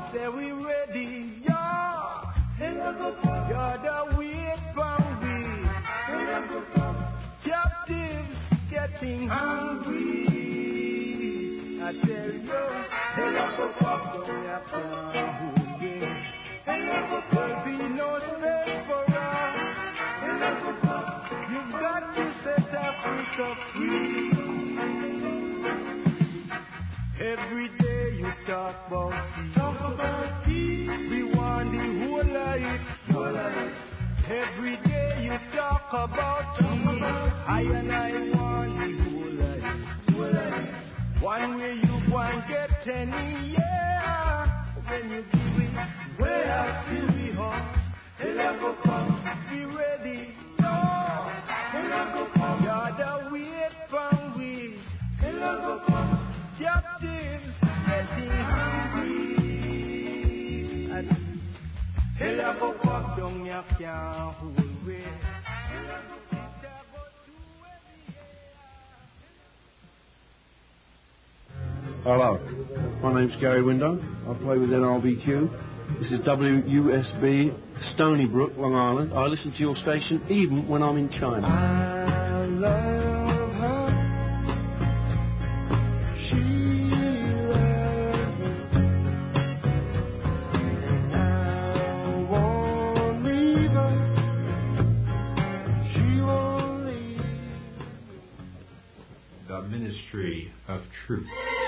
say we ready, yeah. You're the weight from we. Captives getting hungry. I tell you, don't have to hold it. There'll be no space for us. You've got to set Africa free. Every day you talk about peace. We want the whole life. Every day you talk about peace. I and I want the whole life. One way you want get any, yeah. When you give it, where else till we home? Be ready, no. You're the weight from we. Captives getting hungry. Hella go pop down ya can't hold way. Hello, my name's Gary Window. I play with NRBQ. This is WUSB, Stony Brook, Long Island. I listen to your station even when I'm in China. I love her. She loves me. And I won't leave her. She won't leave me. The Ministry of Truth.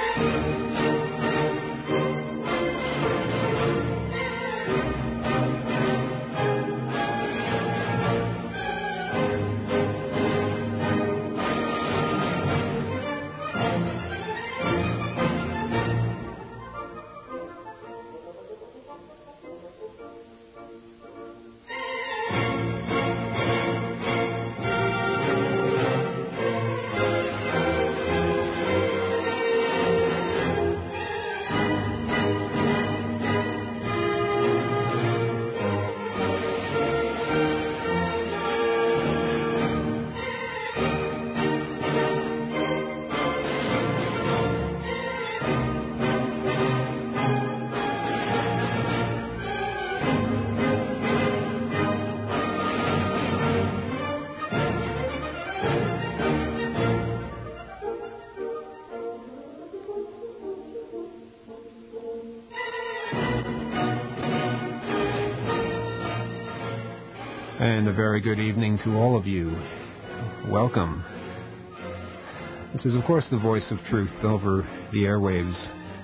And a very good evening to all of you. Welcome. This is, of course, the voice of truth over the airwaves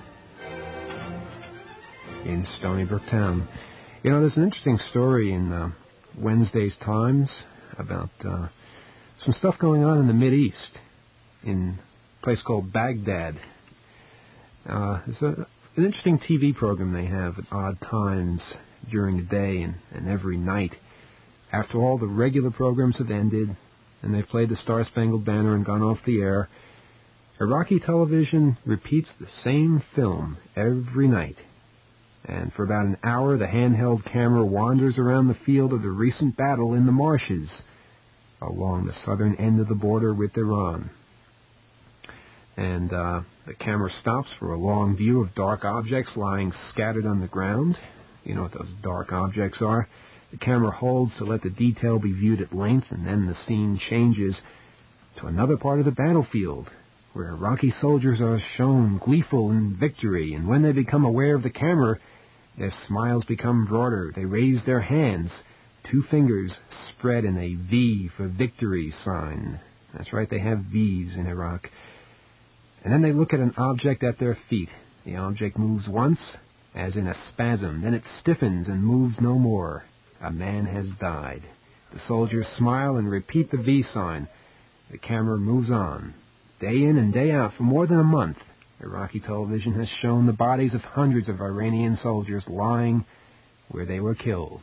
in Stony Brook Town. You know, there's an interesting story in Wednesday's Times about some stuff going on in the Mideast, in a place called Baghdad. It's an interesting TV program they have at odd times during the day and every night. After all the regular programs have ended and they've played the Star-Spangled Banner and gone off the air, Iraqi television repeats the same film every night. And for about an hour, the handheld camera wanders around the field of the recent battle in the marshes along the southern end of the border with Iran. And the camera stops for a long view of dark objects lying scattered on the ground. You know what those dark objects are. The camera holds to let the detail be viewed at length, and then the scene changes to another part of the battlefield, where Iraqi soldiers are shown gleeful in victory, and when they become aware of the camera, their smiles become broader. They raise their hands, 2 fingers spread in a V for victory sign. That's right, they have V's in Iraq. And then they look at an object at their feet. The object moves once, as in a spasm, then it stiffens and moves no more. A man has died. The soldiers smile and repeat the V sign. The camera moves on. Day in and day out for more than a month, Iraqi television has shown the bodies of hundreds of Iranian soldiers lying where they were killed.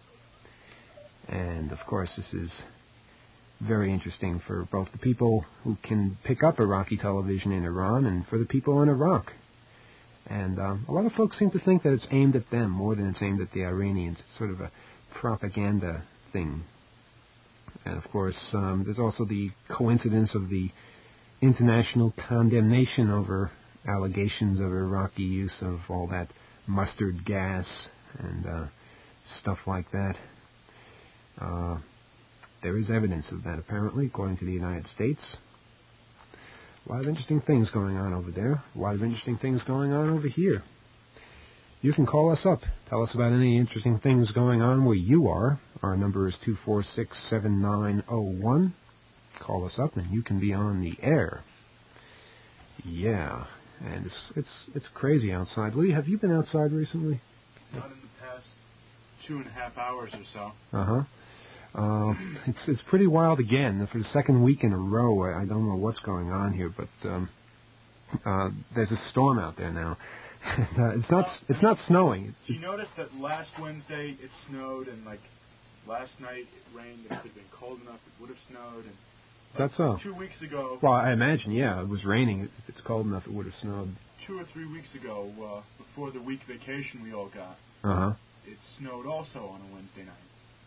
And, of course, this is very interesting for both the people who can pick up Iraqi television in Iran and for the people in Iraq. And a lot of folks seem to think that it's aimed at them more than it's aimed at the Iranians. It's sort of a propaganda thing. And, of course, there's also the coincidence of the international condemnation over allegations of Iraqi use of all that mustard gas and stuff like that. There is evidence of that, apparently, according to the United States. A lot of interesting things going on over there. A lot of interesting things going on over here. You can call us up. Tell us about any interesting things going on where you are. Our number is 246-7901. Call us up and you can be on the air. Yeah, and it's crazy outside. Lee, have you been outside recently? Not in the past 2.5 hours or so. It's pretty wild again. For the second week in a row, I don't know what's going on here, but there's a storm out there now. It's not snowing. You noticed that last Wednesday it snowed, and like last night it rained. If it had been cold enough, it would have snowed. And that's so. 2 weeks ago. Well, I imagine, yeah, it was raining. If it's cold enough, it would have snowed. 2 or 3 weeks ago, before the week vacation we all got, it snowed also on a Wednesday night.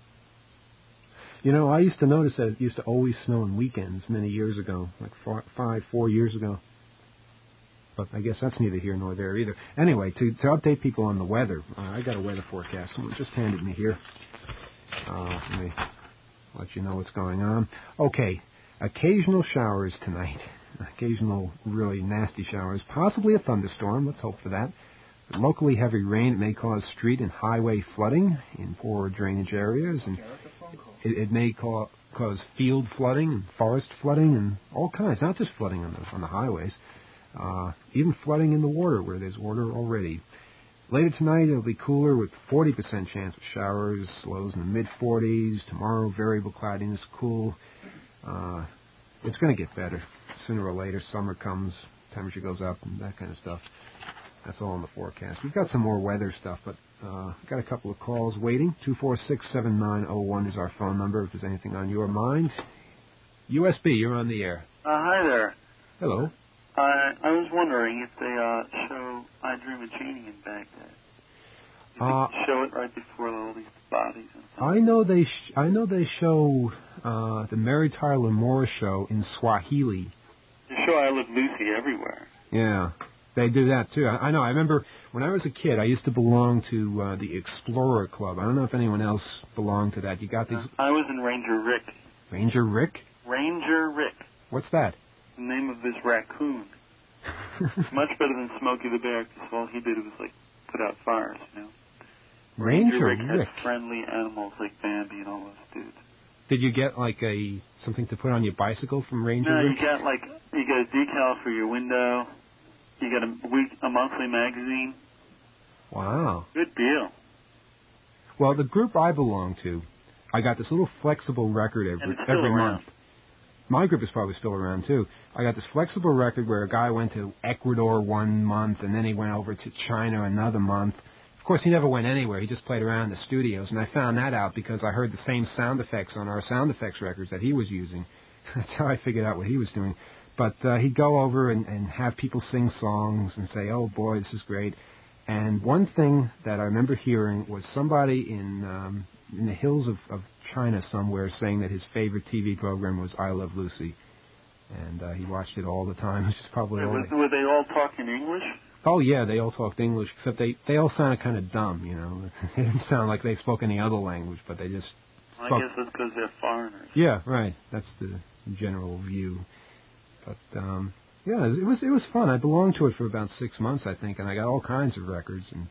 You know, I used to notice that it used to always snow on weekends many years ago, like 4 years ago. But I guess that's neither here nor there either. Anyway, to update people on the weather, I got a weather forecast. Someone just handed me here. Let me let you know what's going on. Okay, occasional showers tonight. Occasional really nasty showers. Possibly a thunderstorm. Let's hope for that. Locally heavy rain may cause street and highway flooding in poor drainage areas. And it may cause field flooding and forest flooding and all kinds. Not just flooding on the highways. Even flooding in the water where there's water already. Later tonight it'll be cooler with 40% chance of showers, lows in the mid-40s. Tomorrow variable cloudiness, cool. It's going to get better. Sooner or later summer comes, temperature goes up and that kind of stuff. That's all in the forecast. We've got some more weather stuff, but got a couple of calls waiting. 246-7901 is our phone number if there's anything on your mind. USB, you're on the air. Hi there. Hello. I was wondering if they show I Dream of Jeannie in Baghdad. Do they show it right before all these bodies and stuff? I know they show the Mary Tyler Moore show in Swahili. They show I Love Lucy everywhere. Yeah, they do that too. I know. I remember when I was a kid, I used to belong to the Explorer Club. I don't know if anyone else belonged to that. You got these? I was in Ranger Rick. Ranger Rick? Ranger Rick. What's that? The name of this raccoon. Much better than Smokey the Bear, because all he did was like put out fires, you know. Ranger Rick had friendly animals like Bambi and all those dudes. Did you get like something to put on your bicycle from Ranger Rick? No, you got a decal for your window. You got a monthly magazine. Wow. Good deal. Well, the group I belong to, I got this little flexible record every month. My group is probably still around, too. I got this flexible record where a guy went to Ecuador one month, and then he went over to China another month. Of course, he never went anywhere. He just played around in the studios, and I found that out because I heard the same sound effects on our sound effects records that he was using. That's how I figured out what he was doing. But he'd go over and have people sing songs and say, oh, boy, this is great. And one thing that I remember hearing was somebody in the hills of China somewhere saying that his favorite TV program was I Love Lucy. And he watched it all the time, which is probably all. Were they all talking English? Oh, yeah, they all talked English, except they all sounded kind of dumb, you know. They didn't sound like they spoke any other language, but they just spoke. I guess that's because they're foreigners. Yeah, right. That's the general view. But, yeah, it was fun. I belonged to it for about 6 months, I think, and I got all kinds of records. And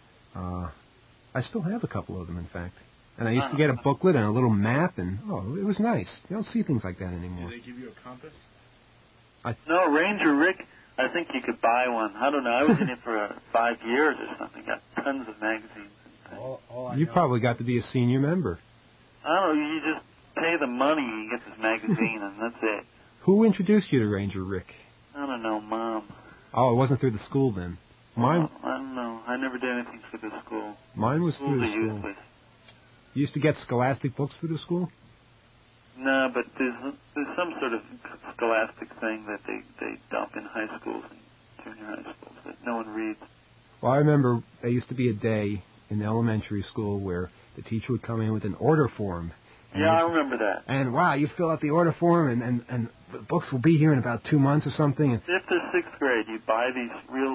I still have a couple of them, in fact. And I used to get a booklet and a little map, and, it was nice. You don't see things like that anymore. Did they give you a compass? No, Ranger Rick, I think you could buy one. I don't know. I was in it for 5 years or something. Got tons of magazines and things. You probably got to be a senior member. I don't know. You just pay the money and you get this magazine, and that's it. Who introduced you to Ranger Rick? I don't know, Mom. Oh, it wasn't through the school then. Mine. I don't know. I never did anything for the school. Mine was through the school. Useless. You used to get Scholastic books through the school? No, but there's some sort of Scholastic thing that they dump in high schools and junior high schools that no one reads. Well, I remember there used to be a day in elementary school where the teacher would come in with an order form. Yeah, I remember that. And, wow, you fill out the order form, and the books will be here in about 2 months or something. And 5th or 6th grade, you buy these real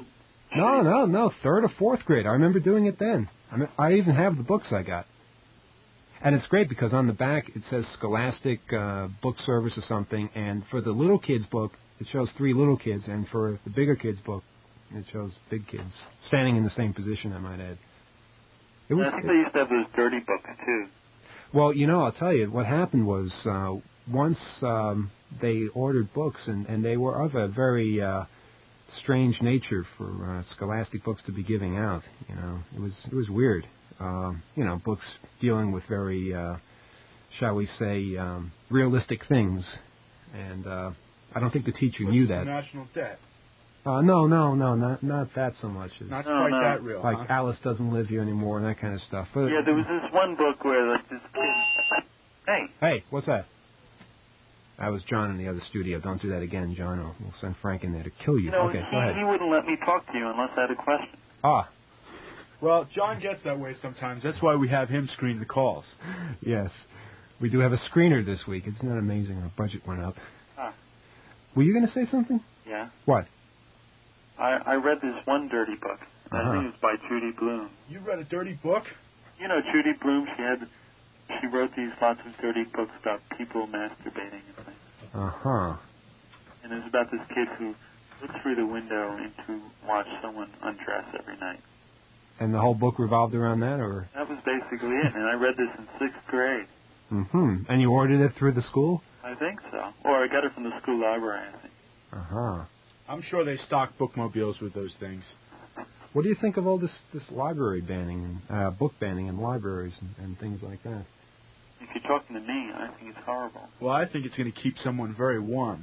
No, 3rd or 4th grade. I remember doing it then. I even have the books I got. And it's great because on the back it says Scholastic Book Service or something, and for the little kids book it shows 3 little kids, and for the bigger kids book it shows big kids standing in the same position, I might add. I think they used to have those dirty books too. Well, I'll tell you, what happened was once they ordered books, and they were of a very strange nature for Scholastic books to be giving out. It was weird. Books dealing with very, shall we say, realistic things, and I don't think the teacher knew that. National debt. No, not that so much. Not quite that real. Like huh? Alice doesn't live here anymore and that kind of stuff. But, Yeah, there was this one book where like this kid. Hey, what's that? That was John in the other studio. Don't do that again, John, or we'll send Frank in there to kill you. Okay, go ahead. He wouldn't let me talk to you unless I had a question. Ah. Well, John gets that way sometimes. That's why we have him screen the calls. Yes. We do have a screener this week. Isn't that amazing? Our budget went up. Huh. Were you going to say something? Yeah. What? I read this one dirty book. I think it's by Judy Blume. You read a dirty book? You know, Judy Blume, she wrote these lots of dirty books about people masturbating and things. Uh-huh. And it's about this kid who looked through the window and to watch someone undress every night. And the whole book revolved around that, or? That was basically it, and I read this in 6th grade. Mm-hmm. And you ordered it through the school? I think so. Or I got it from the school library, I think. Uh-huh. I'm sure they stock bookmobiles with those things. What do you think of all this library banning, book banning in libraries and things like that? If you're talking to me, I think it's horrible. Well, I think it's going to keep someone very warm.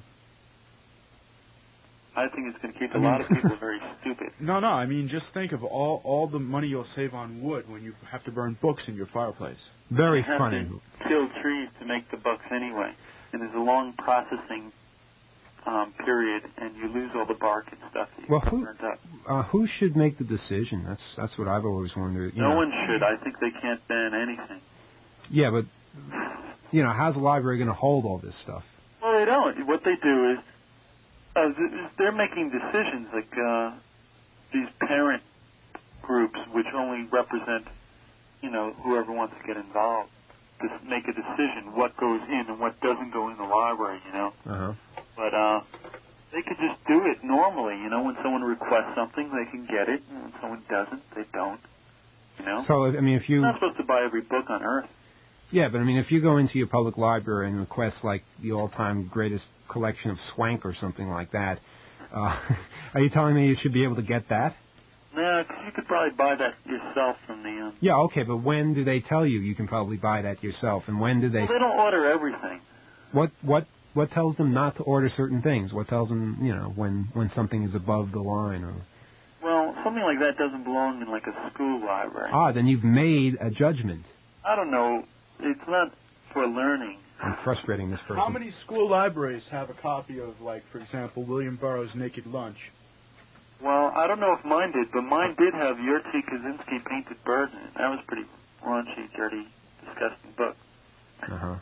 I think it's going to keep a lot of people very stupid. No, I mean, just think of all the money you'll save on wood when you have to burn books in your fireplace. Very you have funny. To kill trees to make the books anyway. And there's a long processing period, and you lose all the bark and stuff that you burned up. Who should make the decision? That's what I've always wondered. No one should. I think they can't ban anything. Yeah, but, how's the library going to hold all this stuff? Well, they don't. What they do is they're making decisions like these parent groups, which only represent, whoever wants to get involved, to make a decision what goes in and what doesn't go in the library, Uh-huh. But they could just do it normally, when someone requests something, they can get it, and when someone doesn't, they don't, So, I mean, if you... You're not supposed to buy every book on earth. Yeah, but I mean, if you go into your public library and request, like, the all-time greatest collection of Swank or something like that, are you telling me you should be able to get that? No, because you could probably buy that yourself from the... Yeah, okay, but when do they tell you can probably buy that yourself, and when do they... Well, they don't order everything. What tells them not to order certain things? What tells them, when something is above the line? Or... Well, something like that doesn't belong in, like, a school library. Ah, then you've made a judgment. I don't know. It's not for learning. I'm frustrating this person. How many school libraries have a copy of, like, for example, William Burroughs' Naked Lunch? Well, I don't know if mine did, but mine did have Yurtsy Kaczynski Painted Bird in it. That was pretty raunchy, dirty, disgusting book. Uh-huh.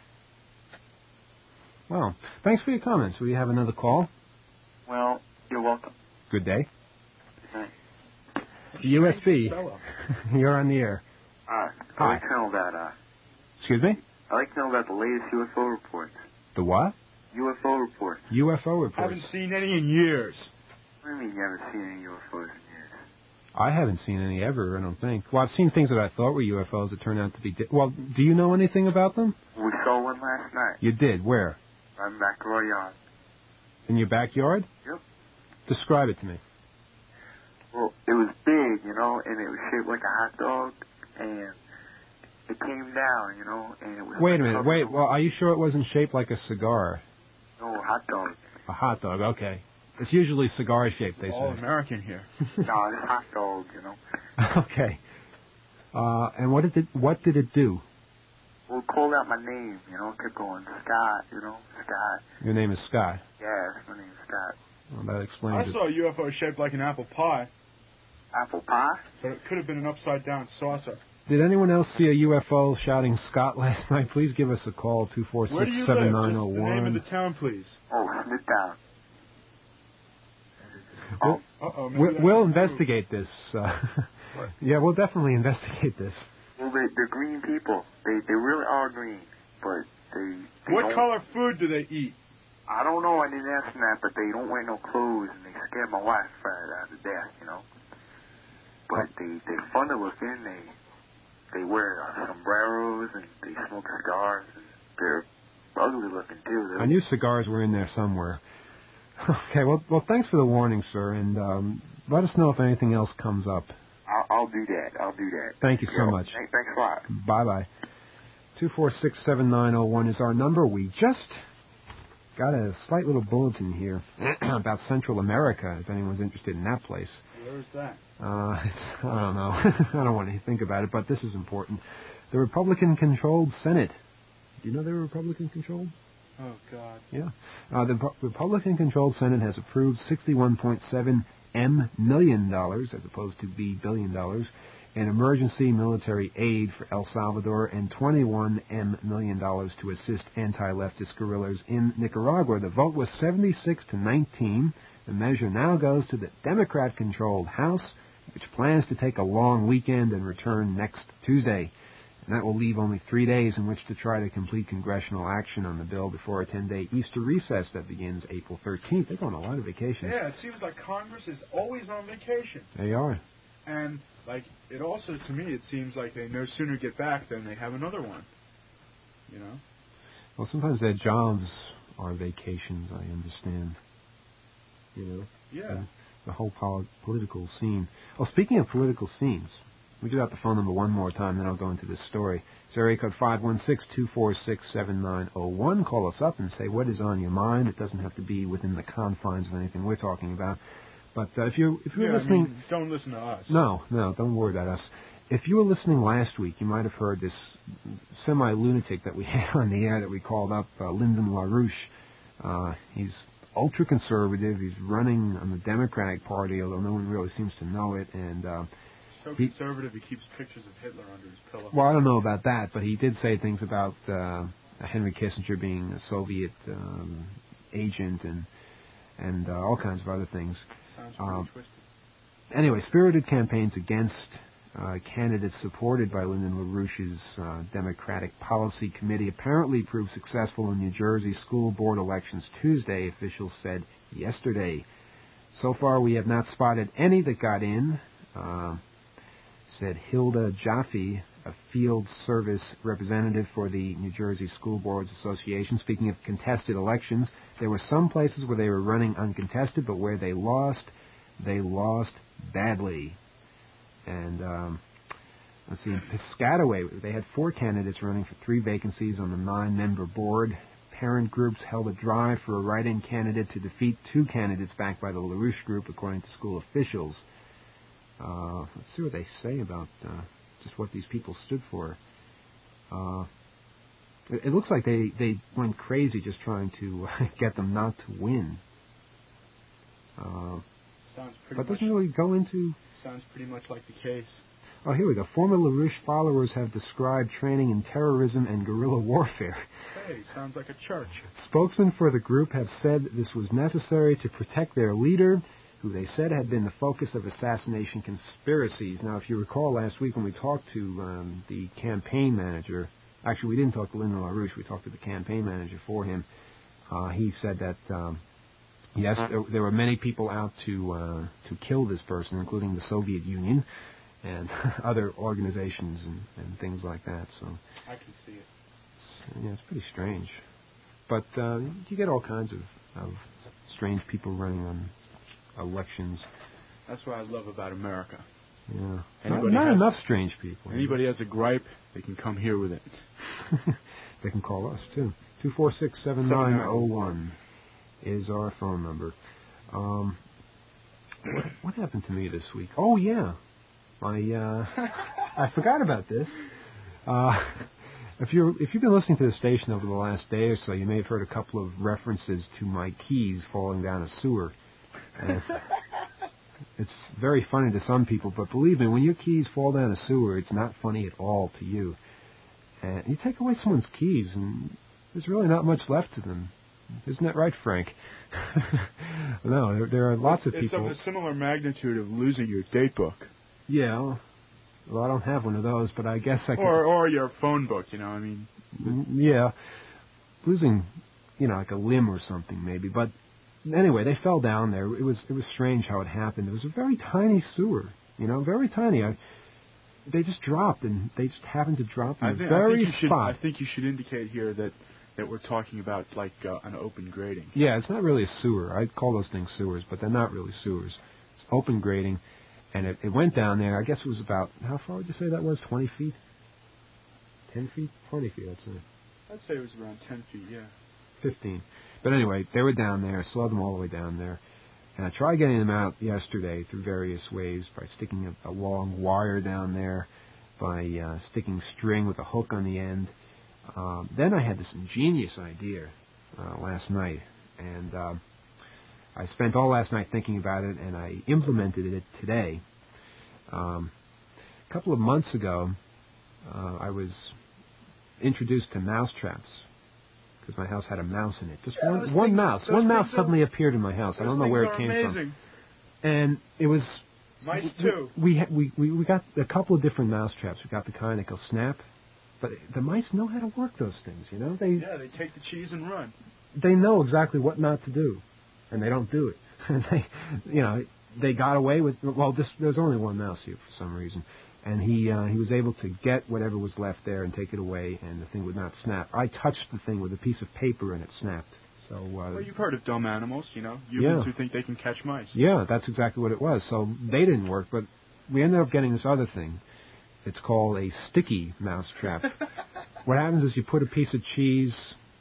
Well, thanks for your comments. Will you have another call? Well, you're welcome. Good day. Good night. USB, you're on the air. I'd Hi. like to know about, Excuse me? I'd like to know about the latest UFO reports. The what? UFO reports. UFO reports. Haven't seen any in years. What do you mean you haven't seen any UFOs in years? I haven't seen any ever, I don't think. Well, I've seen things that I thought were UFOs that turned out to be... Well, do you know anything about them? We saw one last night. You did? Where? On back of our yard. In your backyard? Yep. Describe it to me. Well, it was big, and it was shaped like a hot dog, and it came down, and it was... Wait a minute, well, are you sure it wasn't shaped like a cigar? No, a hot dog. A hot dog, okay. It's usually cigar-shaped, they say. All American here. No, it's a hot dog, Okay. And what did it do? Well, it called out my name, it kept going, Scott, Scott. Your name is Scott. Yes, my name is Scott. Well, that explains I it. saw a UFO shaped like an apple pie, Apple pie? but it could have been an upside-down saucer. Did anyone else see a UFO shouting Scott last night? Please give us a call, 246-7901. Where do you live? Just the name of the town, please. Oh, Smithtown. We'll investigate this. Yeah, we'll definitely investigate this. Well, they're green people. They really are green, but they What don't, color food do they eat? I don't know. I didn't ask them that, but they don't wear no clothes, and they scared my wife out of death, you know. But they're fun to look in. They wear sombreros and they smoke cigars, and they're ugly looking too. I knew cigars were in there somewhere. Okay, well, thanks for the warning, sir, and let us know if anything else comes up. I'll do that. Thank you so much. Thanks a lot. Bye-bye. 246-7901 is our number. We just got a slight little bulletin here about Central America, if anyone's interested in that place. Where's that? I don't know. I don't want to think about it, but this is important. The Republican-controlled Senate. Do you know they were Republican-controlled? Oh, God. Yeah. The Republican-controlled Senate has approved $61.7 million, as opposed to $B billion, in emergency military aid for El Salvador and $21 million to assist anti-leftist guerrillas in Nicaragua. The vote was 76-19. The measure now goes to the Democrat-controlled House, which plans to take a long weekend and return next Tuesday. And that will leave only 3 days in which to try to complete congressional action on the bill before a 10-day Easter recess that begins April 13th. They're going on a lot of vacations. Yeah, it seems like Congress is always on vacation. They are. And, it also, to me, it seems like they no sooner get back than they have another one. You know? Well, sometimes their jobs are vacations, I understand. You know? Yeah. The whole political scene. Oh, speaking of political scenes, we give out the phone number one more time, then I'll go into this story. It's area code 516-246-7901. Call us up and say what is on your mind. It doesn't have to be within the confines of anything we're talking about. But if you're listening... don't listen to us. No, don't worry about us. If you were listening last week, you might have heard this semi-lunatic that we had on the air that we called up, Lyndon LaRouche. He's ultra-conservative. He's running on the Democratic Party, although no one really seems to know it. And so conservative, he keeps pictures of Hitler under his pillow. Well, I don't know about that, but he did say things about Henry Kissinger being a Soviet agent and all kinds of other things. Sounds pretty twisted. Anyway, spirited campaigns against candidates supported by Lyndon LaRouche's Democratic Policy Committee apparently proved successful in New Jersey school board elections Tuesday, officials said yesterday. So far, we have not spotted any that got in, said Hilda Jaffe, a field service representative for the New Jersey School Boards Association. Speaking of contested elections, there were some places where they were running uncontested, but where they lost badly. And let's see, in Piscataway, they had 4 candidates running for 3 vacancies on the 9-member board. Parent groups held a drive for a write-in candidate to defeat 2 candidates backed by the LaRouche Group, according to school officials. Let's see what they say about just what these people stood for. It looks like they went crazy just trying to get them not to win. Sounds pretty but doesn't really go into... Sounds pretty much like the case. Oh, here we go. Former LaRouche followers have described training in terrorism and guerrilla warfare. Hey, sounds like a church. Spokesmen for the group have said this was necessary to protect their leader, who they said had been the focus of assassination conspiracies. Now, if you recall last week when we talked to the campaign manager, actually we didn't talk to Lyndon LaRouche, we talked to the campaign manager for him, he said that, yes, there were many people out to kill this person, including the Soviet Union and other organizations and things like that. So I can see it. Yeah, it's pretty strange. But you get all kinds of strange people running on elections. That's what I love about America. Yeah. Not enough strange people. Anybody has a gripe, they can come here with it. They can call us, too. 246-7901 is our phone number. What happened to me this week? Oh, yeah. I forgot about this. If you've been listening to the station over the last day or so, you may have heard a couple of references to my keys falling down a sewer. It's very funny to some people, but believe me, when your keys fall down a sewer, it's not funny at all to you. And you take away someone's keys, and there's really not much left to them. Isn't that right, Frank? No, there are lots of people. It's of a similar magnitude of losing your date book. Yeah. Well, I don't have one of those, but I guess I could. Or your phone book, I mean. Yeah. Losing, like a limb or something maybe. But anyway, they fell down there. It was strange how it happened. It was a very tiny sewer, very tiny. They just dropped, and they just happened to drop in the very spot. I think you should indicate here that we're talking about like an open grading. Yeah, it's not really a sewer. I'd call those things sewers, but they're not really sewers. It's open grading, and it went down there. I guess it was about, how far would you say that was? 20 feet? 10 feet? 20 feet, I'd say. I'd say it was around 10 feet, yeah. 15. But anyway, they were down there. I saw them all the way down there. And I tried getting them out yesterday through various ways, by sticking a long wire down there, by sticking string with a hook on the end. Then I had this ingenious idea last night, and I spent all last night thinking about it, and I implemented it today. A couple of months ago, I was introduced to mouse traps, because my house had a mouse in it. Just one mouse. One mouse suddenly appeared in my house. I don't know where it came from. And it was... Mice, too. We got a couple of different mouse traps. We got the kind that go snap. But the mice know how to work those things, They take the cheese and run. They know exactly what not to do. And they don't do it. And they got away with... Well, there's only one mouse here for some reason. And he was able to get whatever was left there and take it away, and the thing would not snap. I touched the thing with a piece of paper, and it snapped. So. Well, you've heard of dumb animals, Humans who think they can catch mice. Yeah, that's exactly what it was. So they didn't work, but we ended up getting this other thing. It's called a sticky mouse trap. What happens is you put a piece of cheese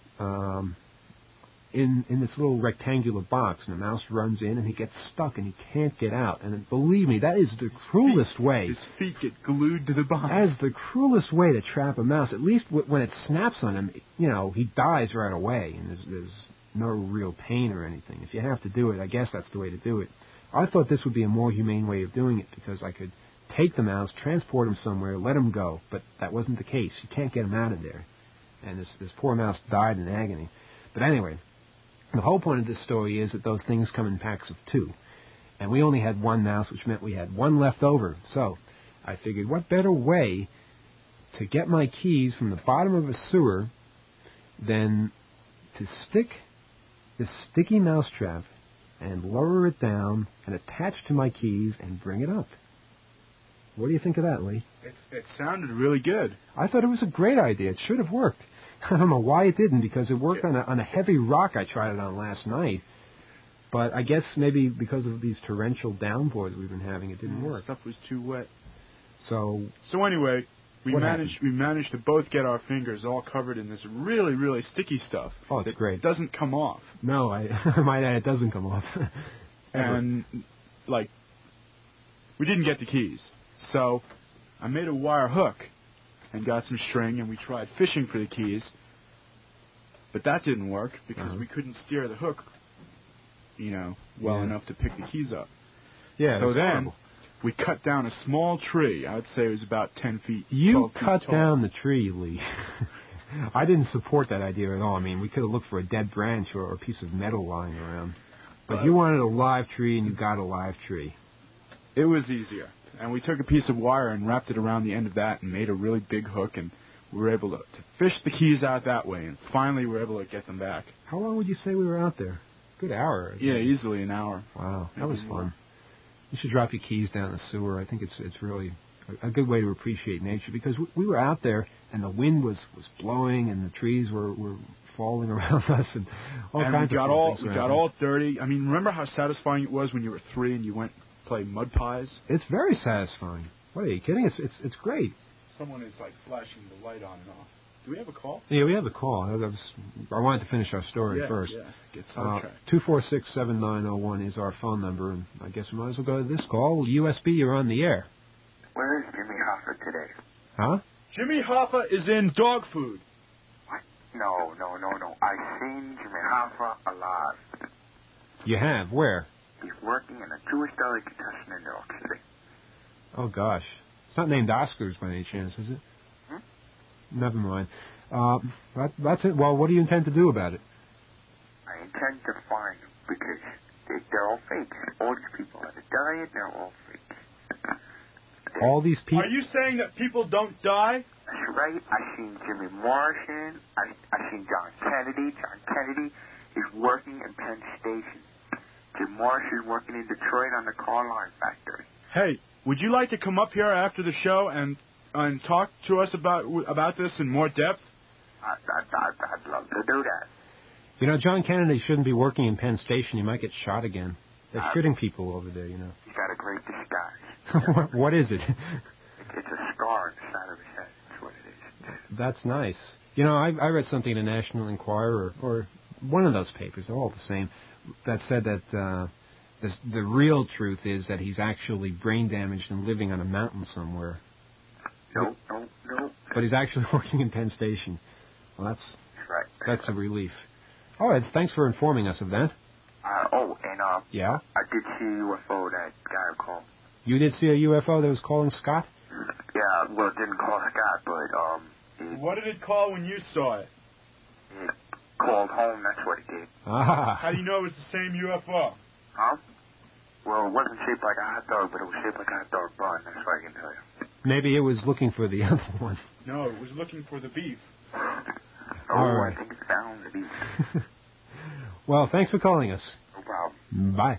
in this little rectangular box, and the mouse runs in, and he gets stuck, and he can't get out. And believe me, that is the cruelest way. His feet get glued to the box. That is the cruelest way to trap a mouse. At least when it snaps on him, he dies right away, and there's no real pain or anything. If you have to do it, I guess that's the way to do it. I thought this would be a more humane way of doing it, because I could take the mouse, transport him somewhere, let him go. But that wasn't the case. You can't get him out of there. And this poor mouse died in agony. But anyway, the whole point of this story is that those things come in packs of 2. And we only had one mouse, which meant we had one left over. So I figured, what better way to get my keys from the bottom of a sewer than to stick this sticky mousetrap and lower it down and attach to my keys and bring it up. What do you think of that, Lee? It sounded really good. I thought it was a great idea. It should have worked. I don't know why it didn't, because it worked on a heavy rock I tried it on last night. But I guess maybe because of these torrential downpours we've been having, it didn't work. Stuff was too wet. So anyway, we managed to both get our fingers all covered in this really, really sticky stuff. Oh, it's great. It doesn't come off. No, my dad, it doesn't come off. And we didn't get the keys. So I made a wire hook and got some string, and we tried fishing for the keys. But that didn't work because we couldn't steer the hook, well enough to pick the keys up. Yeah. So then we cut down a small tree. I would say it was about 10 feet. You cut down the tree, Lee. I didn't support that idea at all. I mean, we could have looked for a dead branch or a piece of metal lying around. But you wanted a live tree, and you got a live tree. It was easier. And we took a piece of wire and wrapped it around the end of that and made a really big hook, and we were able to fish the keys out that way, and finally we were able to get them back. How long would you say we were out there? Good hour. Yeah, easily an hour. Wow, that was fun. You should drop your keys down the sewer. I think it's really a good way to appreciate nature, because we were out there, and the wind was blowing, and the trees were falling around us, and all kinds of things. We got all dirty. I mean, remember how satisfying it was when you were 3 and you went play mud pies? It's very satisfying. What, are you kidding? It's great. Someone is flashing the light on and off. Do we have a call? Yeah, we have a call. I wanted to finish our story first. Yeah, get sidetracked. 246-7901 is our phone number, and I guess we might as well go to this call. USB, you're on the air. Where is Jimmy Hoffa today? Huh? Jimmy Hoffa is in dog food. What? No. I've seen Jimmy Hoffa alive. You have? Where? He's working in a Jewish delicatessen in New York City. Oh, gosh. It's not named Oscars by any chance, is it? Never mind. That's it. Well, what do you intend to do about it? I I intend to find them because they're all fakes. All these people that are dying, they're all fakes. All these people. Are you saying that people don't die? That's right. I seen Jimmy Morrison. I seen John Kennedy. John Kennedy is working in Penn Station. Jim Morrison is working in Detroit on the car line factory. Hey, would you like to come up here after the show and talk to us about this in more depth? I'd love to do that. You know, John Kennedy shouldn't be working in Penn Station. He might get shot again. They're shooting people over there, you know. He's got a great disguise. What is it? It's a scar on the side of his head. That's what it is. That's nice. You know, I read something in the National Enquirer or one of those papers, they're all the same, that said that the real truth is that he's actually brain damaged and living on a mountain somewhere. No. But he's actually working in Penn Station. Well, that's a relief. All right, thanks for informing us of that. Yeah? I did see a UFO that guy called. You did see a UFO that was calling Scott? Yeah, well, it didn't call Scott, but, What did it call when you saw it? It called home, that's what it did. Ah. How do you know it was the same UFO? Huh? Well, it wasn't shaped like a hot dog, but it was shaped like a hot dog bun, that's what I can tell you. Maybe it was looking for the other one. No, it was looking for the beef. All right. I think it found the beef. Well, thanks for calling us. No problem. Bye.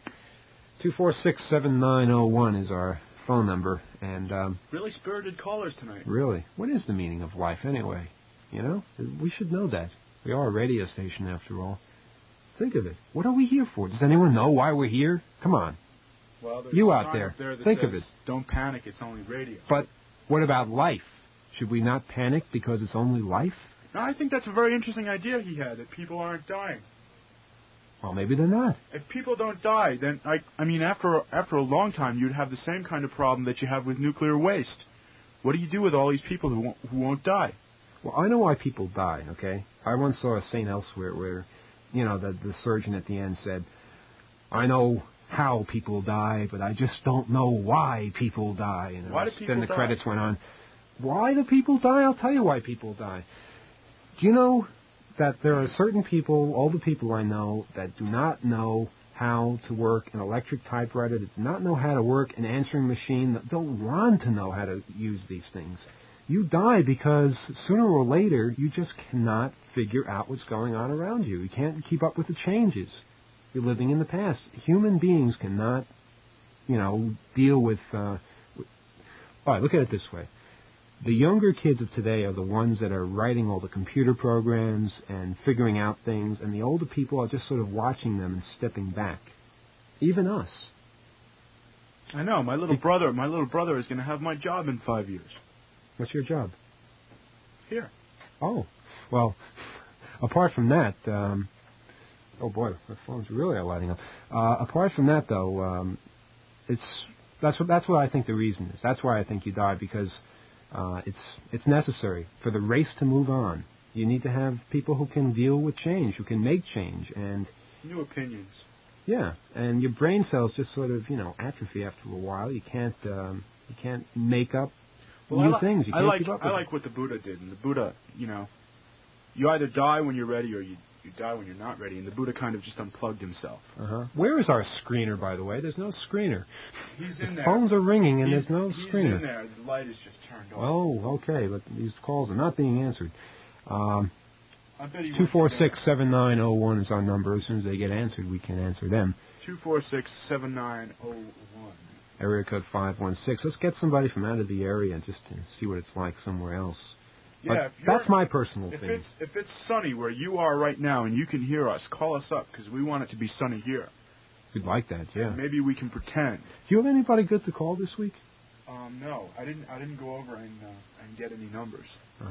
246-7901 is our phone number. And really spirited callers tonight. Really? What is the meaning of life anyway? You know? We should know that. We are a radio station after all. Think of it. What are we here for? Does anyone know why we're here? Come on. Well, there's you a out sign there, up there that think says, of it. Don't panic, it's only radio. But what about life? Should we not panic because it's only life? No, I think that's a very interesting idea he had, that people aren't dying. Well, maybe they're not. If people don't die, then, I mean, after a long time, you'd have the same kind of problem that you have with nuclear waste. What do you do with all these people who won't die? Well, I know why people die, okay? I once saw a St. Elsewhere where, you know, the surgeon at the end said, I know how people die, but I just don't know why people die. And why do people then the die? credits went on. Why do people die? I'll tell you why people die. Do you know that there are certain people, older people I know, that do not know how to work an electric typewriter, that do not know how to work an answering machine, that don't want to know how to use these things? You die because sooner or later you just cannot figure out what's going on around you. You can't keep up with the changes. You're living in the past. Human beings cannot, you know, deal with... all right, look at it this way. The younger kids of today are the ones that are writing all the computer programs and figuring out things, and the older people are just sort of watching them and stepping back. Even us. I know. My little brother is going to have my job in 5 years. What's your job? Here. Oh, well, apart from that, oh boy, my phone's really lighting up. Apart from that, though, that's what I think the reason is. That's why I think you die, because it's necessary for the race to move on. You need to have people who can deal with change, who can make change, and new opinions. Yeah, and your brain cells just sort of, you know, atrophy after a while. You can't make up new things. You can't keep up with I like what the Buddha did. And the Buddha, you know, you either die when you're ready or you die when you're not ready. And the Buddha kind of just unplugged himself. Where is our screener, by the way? There's no screener. He's in there. Phones are ringing and there's no screener. He's in there. The light is just turned off. Oh, okay, but these calls are not being answered. I bet he 246-7901 is our number. As soon as they get answered, we can answer them. 246-7901. Area code 516. Let's get somebody from out of the area and just see what it's like somewhere else. Yeah, that's my personal thing. If it's sunny where you are right now and you can hear us, call us up because we want it to be sunny here. We'd like that, yeah. Maybe we can pretend. Do you have anybody good to call this week? No, I didn't go over and get any numbers.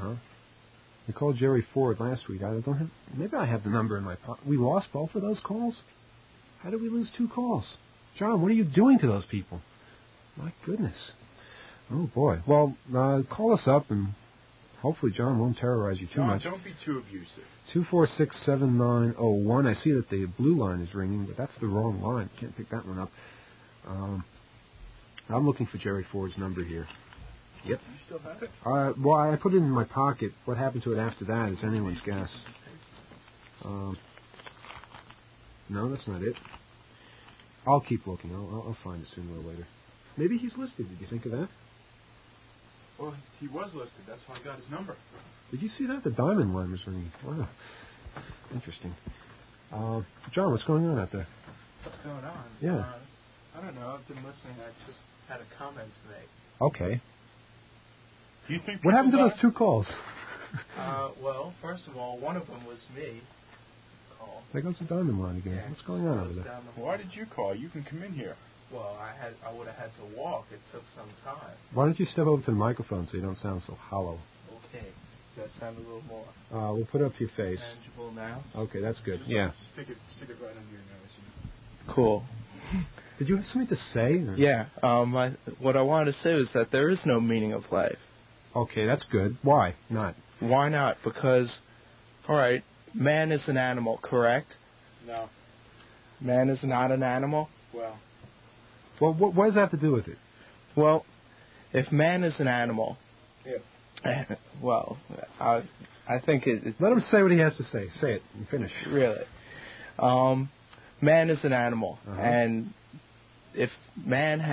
We called Jerry Ford last week. Maybe I have the number in my pocket. We lost both of those calls? How did we lose 2 calls? John, what are you doing to those people? My goodness. Oh, boy. Well, call us up, and hopefully John won't terrorize you too much. Don't be too abusive. 246-7901. I see that the blue line is ringing, but that's the wrong line. Can't pick that one up. I'm looking for Jerry Ford's number here. Yep. You still have it? Well, I put it in my pocket. What happened to it after that is anyone's guess. No, that's not it. I'll keep looking. I'll find it sooner or later. Maybe he's listed. Did you think of that? Well, he was listed. That's how I got his number. Did you see that? The diamond line was ringing. Wow. Interesting. John, what's going on out there? What's going on? Yeah. I don't know. I've been listening. I just had a comment to make. Okay. Do you think What happened to those 2 calls? Well, first of all, one of them was me. Call. There goes the diamond line again. Yeah, What's going on over there? Why did you call? You can come in here. Well, I would have had to walk. It took some time. Why don't you step over to the microphone so you don't sound so hollow? Okay. Does that sound a little more We'll put it up to your face. tangible now? Okay, that's good. Just stick it right under your nose. Cool. Did you have something to say? Or? Yeah. What I wanted to say was that there is no meaning of life. Okay, that's good. Why not? Why not? Because, all right, man is an animal, correct? No. Man is not an animal? Well, what does that have to do with it? Well, if man is an animal, well, I think it... Let him say what he has to say. Say it and finish. Really. Man is an animal, and if man's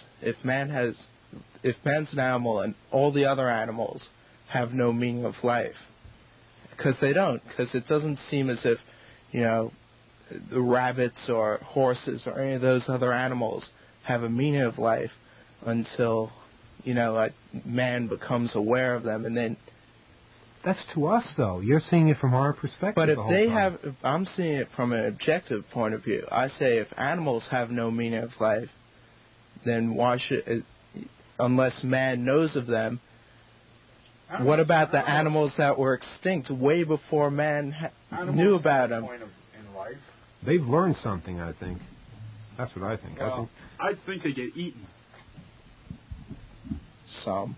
an animal and all the other animals have no meaning of life, because they don't, because it doesn't seem as if, the rabbits or horses or any of those other animals have a meaning of life until, like man becomes aware of them, and then. That's to us, though. You're seeing it from our perspective. But if I'm seeing it from an objective point of view. I say if animals have no meaning of life, then why should, unless man knows of them, what about the animals that were extinct way before man knew about them? In life. They've learned something, I think. That's what I think. Well, I think they get eaten. Some.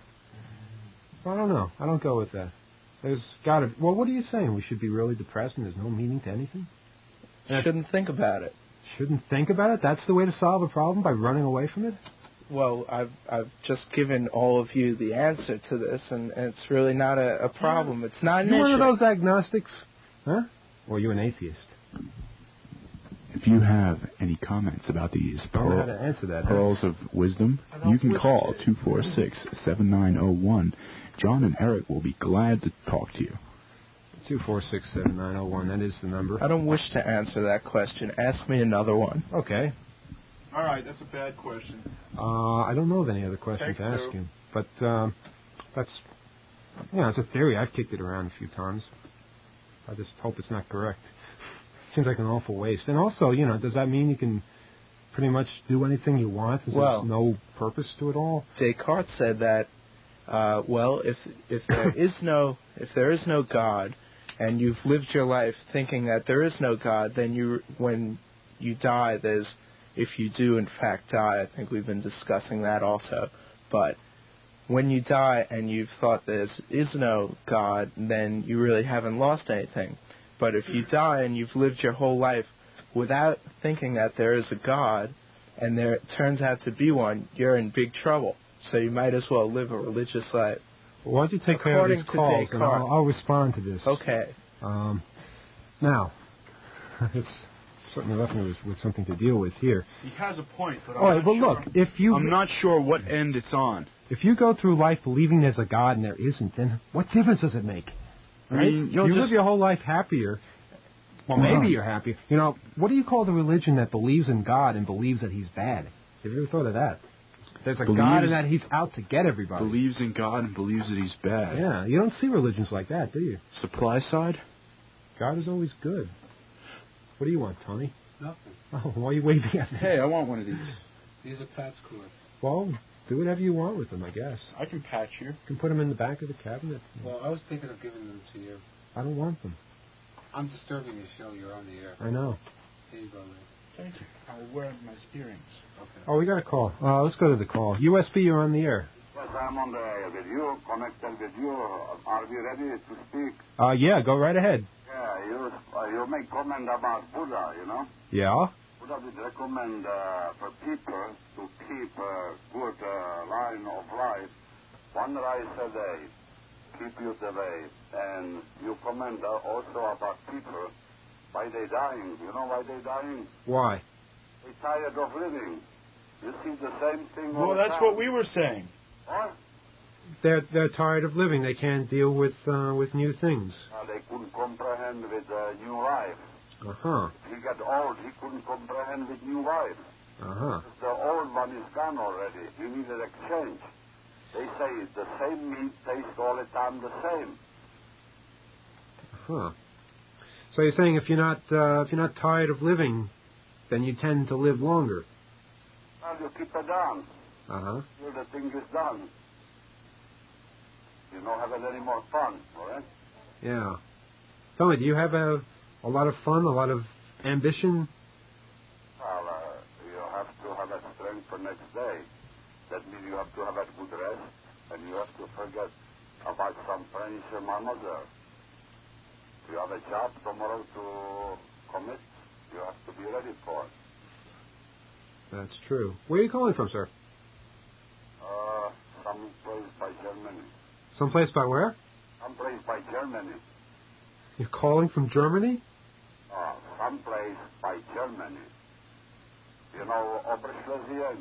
I don't know. I don't go with that. There's got to. Well, what are you saying? We should be really depressed and there's no meaning to anything? Shouldn't think about it. Shouldn't think about it? That's the way to solve a problem, by running away from it? Well, I've just given all of you the answer to this, and it's really not a problem. It's not an issue. You one of those agnostics? Huh? Or you an atheist? If you have any comments about these pearls of wisdom, you can call 246-7901. John and Eric will be glad to talk to you. 246-7901, that is the number. I don't wish to answer that question. Ask me another one. Okay. All right, that's a bad question. I don't know of any other questions to ask him. But that's, it's a theory. I've kicked it around a few times. I just hope it's not correct. Seems like an awful waste. And also, does that mean you can pretty much do anything you want? There's no purpose to it all? Descartes said that, if there is no God, and you've lived your life thinking that there is no God, then when you die, if you do in fact die, I think we've been discussing that also, but when you die and you've thought there is no God, then you really haven't lost anything. But if you die and you've lived your whole life without thinking that there is a God, and there turns out to be one, you're in big trouble. So you might as well live a religious life. Well, why don't you take care of these calls, and I'll respond to this. Okay. Now, it's certainly left me with something to deal with here. He has a point, but look, I'm not sure what end it's on. If you go through life believing there's a God and there isn't, then what difference does it make? Right? I mean, you live your whole life happier. Well, maybe you're happier. What do you call the religion that believes in God and believes that he's bad? Have you ever thought of that? There's a God and that he's out to get everybody. Believes in God and believes that he's bad. Yeah, you don't see religions like that, do you? Supply side? God is always good. What do you want, Tony? Nothing. Oh, why are you waving at me? Hey, I want one of these. These are patch cords. Well, do whatever you want with them, I guess. I can patch you. You can put them in the back of the cabinet. Well, I was thinking of giving them to you. I don't want them. I'm disturbing your show. You're on the air. I know. Here you go, man. Thank you. I'll wear my earrings. Okay. Oh, we got a call. Let's go to the call. USB, you're on the air. Yes, I'm on the air with you, connected with you. Are we ready to speak? Yeah, go right ahead. Yeah, you make comment about Buddha, Yeah? Buddha would recommend for people to keep a good line of life, one rice a day, keep you the way. And you comment also about people Why they dying? You know why they dying? Why? They tired of living. You see the same thing all Well, the that's time. what we were saying. What? They're tired of living. They can't deal with new things. They couldn't comprehend with new life. Uh-huh. He got old. He couldn't comprehend with new life. Uh-huh. The old one is gone already. He needed exchange. They say the same meat tastes all the time the same. Huh. So you're saying if you're not tired of living, then you tend to live longer. Well, you keep it down. Uh-huh. Till the thing is done. You don't have it any more fun, all right? Yeah. Tell me, do you have a lot of fun, a lot of ambition? Well, you have to have that strength for next day. That means you have to have that good rest, and you have to forget about some friends and my mother. You have a job tomorrow to commit. You have to be ready for it. That's true. Where are you calling from, sir? Some place by Germany. Someplace by where? Some place by Germany. You're calling from Germany? Some place by Germany. You know Oberschlesien?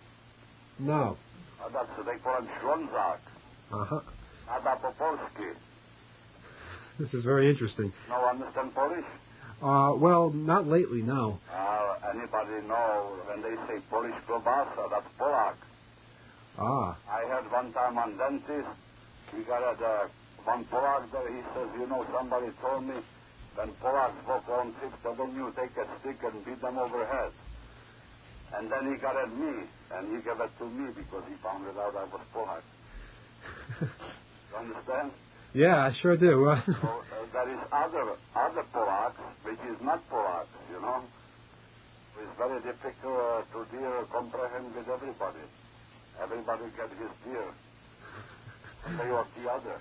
No. That's, they call him Schwanzak. Uh-huh. Adapopolski. This is very interesting. No understand Polish? Well, not lately, no. Anybody know when they say Polish kielbasa, that's Polak. Ah. I had one time on dentist, he got one Polak there, he says, you know, somebody told me when Polaks walk on Fifth Avenue, take a stick and beat them over head. And then he got at me, and he gave it to me because he found it out I was Polak. You understand? Yeah, I sure do. So there is other Polaks, which is not Polaks, you know. It's very difficult to comprehend with everybody. Everybody get his deal. They of the other.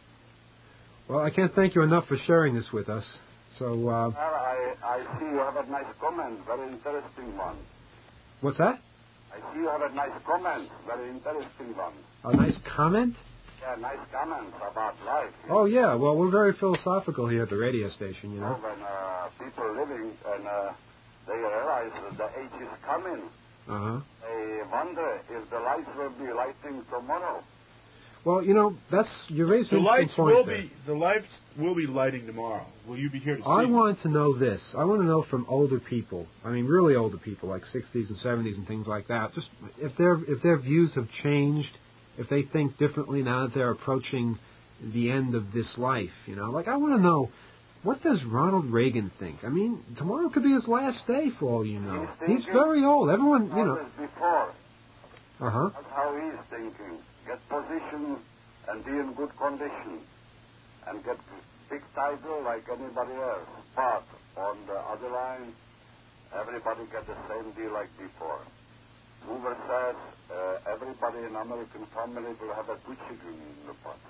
Well, I can't thank you enough for sharing this with us. So, Well, I see you have a nice comment, very interesting one. What's that? I see you have a nice comment, very interesting one. A nice comment? Yeah, nice comments about life. Oh, yeah. Well, we're very philosophical here at the radio station, you know. When people living and they realize that the age is coming, Uh-huh. they wonder if the lights will be lighting tomorrow. Well, you know, you're raising The an lights interesting point will there. the lights will be lighting tomorrow. Will you be here to see? I want to know this. I want to know from older people. I mean, really older people, like 60s and 70s and things like that. Just if their views have changed, if they think differently now that they're approaching the end of this life. You know, like I want to know, what does Ronald Reagan think? I mean, tomorrow could be his last day for all you know. He's very old. Everyone, you know. Before. Uh-huh. That's how he's thinking. Get position and be in good condition. And get big title like anybody else. But on the other line, everybody get the same deal like before. Hoover says everybody in American family will have a 2 chicken in the pot.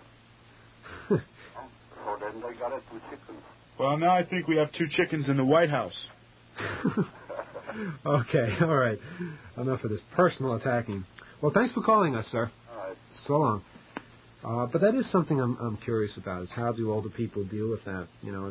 So then they got 2 chickens. Well, now I think we have 2 chickens in the White House. Okay, all right. Enough of this personal attacking. Well, thanks for calling us, sir. All right. So long. But that is something I'm curious about, is how do older people deal with that? You know,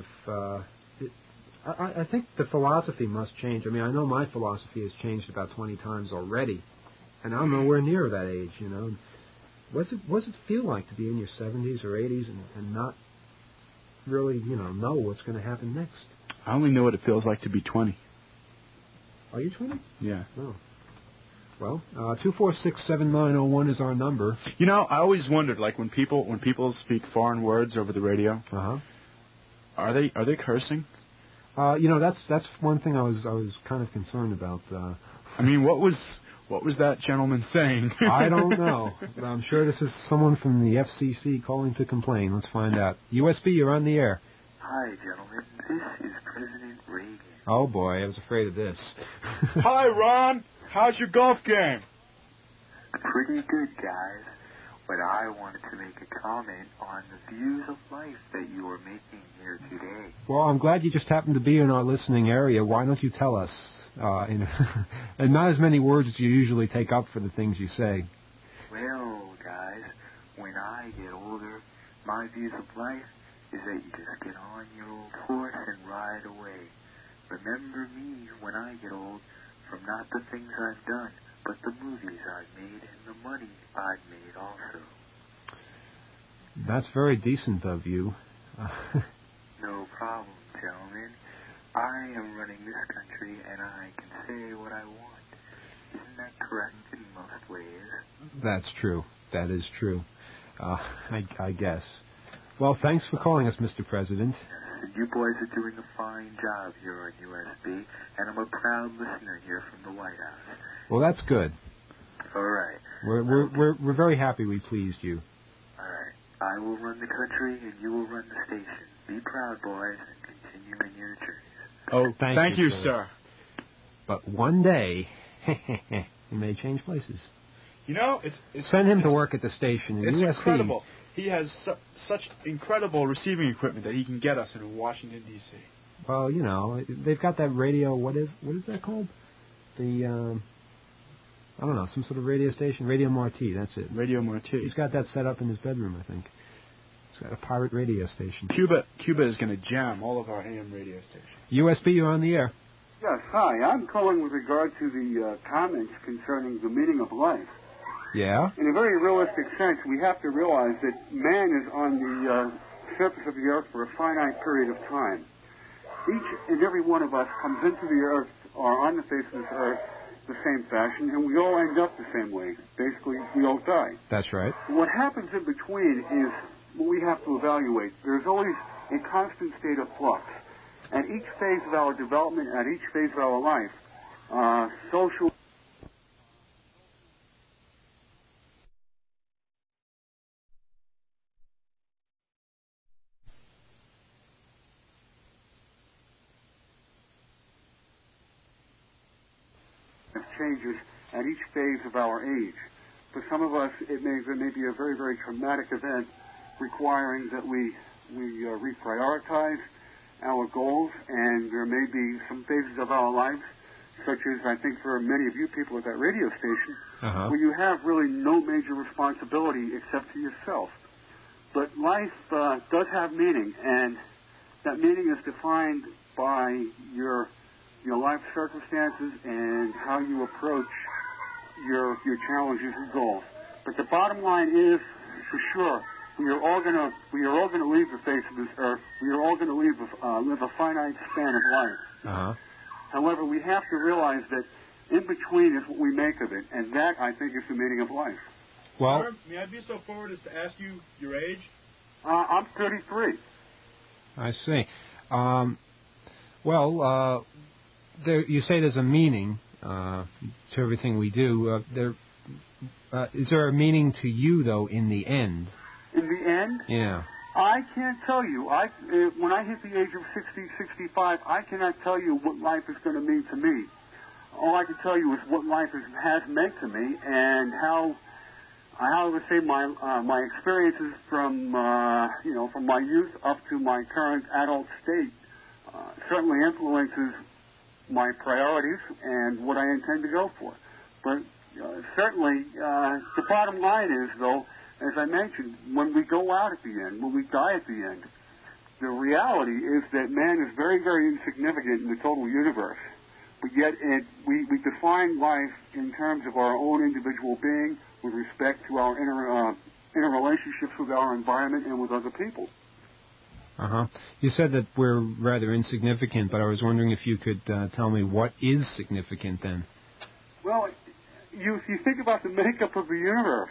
I think the philosophy must change. I mean, I know my philosophy has changed about 20 times already, and I'm nowhere near that age, you know. What does it feel like to be in your 70s or 80s and not really, you know what's going to happen next? I only know what it feels like to be 20. Are you 20? Yeah. Oh. Well, 246-7901 is our number. You know, I always wondered, like when people speak foreign words over the radio, are they cursing? You know, that's one thing I was kind of concerned about. I mean, what was that gentleman saying? I don't know, but I'm sure this is someone from the FCC calling to complain. Let's find out. USB, you're on the air. Hi, gentlemen. This is President Reagan. Oh boy, I was afraid of this. Hi, Ron. How's your golf game? Pretty good, guys. But I wanted to make a comment on the views of life that you are making here today. Well, I'm glad you just happened to be in our listening area. Why don't you tell us? And not as many words as you usually take up for the things you say. Well, guys, when I get older, my views of life is that you just get on your old horse and ride away. Remember me when I get old, from not the things I've done, but the movies I've made and the money I've made also. That's very decent of you. No problem, gentlemen. I am running this country, and I can say what I want. Isn't that correct in most ways? That's true. That is true. I guess. Well, thanks for calling us, Mr. President. And you boys are doing a fine job here on USB, and I'm a proud listener here from the White House. Well, that's good. All right. We're very happy we pleased you. All right. I will run the country, and you will run the station. Be proud, boys, and continue in your journeys. Oh, thank you, sir. But one day, we may change places. You know, it's send him to work at the station. It's USB. incredible. He has such incredible receiving equipment that he can get us in Washington, D.C. Well, you know, they've got that radio. What is that called? The I don't know, some sort of radio station. Radio Marti. That's it. Radio Marti. He's got that set up in his bedroom, I think. He's got a pirate radio station. Cuba is going to jam all of our AM radio stations. USB, you're on the air. Yes, hi. I'm calling with regard to the comments concerning the meaning of life. Yeah? In a very realistic sense, we have to realize that man is on the surface of the earth for a finite period of time. Each and every one of us comes into the earth or on the face of this earth the same fashion, and we all end up the same way. Basically, we all die. That's right. What happens in between is what we have to evaluate. There's always a constant state of flux. At each phase of our development, at each phase of our life, social changes at each phase of our age. For some of us, there may be a very, very traumatic event requiring that we reprioritize our goals, and there may be some phases of our lives, such as I think for many of you people at that radio station, where you have really no major responsibility except to yourself. But life does have meaning, and that meaning is defined by your life circumstances and how you approach your challenges and goals. But the bottom line is, for sure, we are all going to leave the face of this earth. We are all going to live a finite span of life. However, we have to realize that in between is what we make of it, and that, I think, is the meaning of life. Well, sir, may I be so forward as to ask you your age? I'm 33. I see. You say there's a meaning to everything we do. Is there a meaning to you, though, in the end? In the end? Yeah. I can't tell you. When I hit the age of 60, 65, I cannot tell you what life is going to mean to me. All I can tell you is what life has meant to me, and how I would say my experiences from my youth up to my current adult state certainly influences my priorities and what I intend to go for. But certainly, the bottom line is, though, as I mentioned, when we go out at the end, when we die at the end, the reality is that man is very, very insignificant in the total universe. But yet we define life in terms of our own individual being with respect to our interrelationships with our environment and with other people. You said that we're rather insignificant, but I was wondering if you could tell me what is significant then. Well, you think about the makeup of the universe.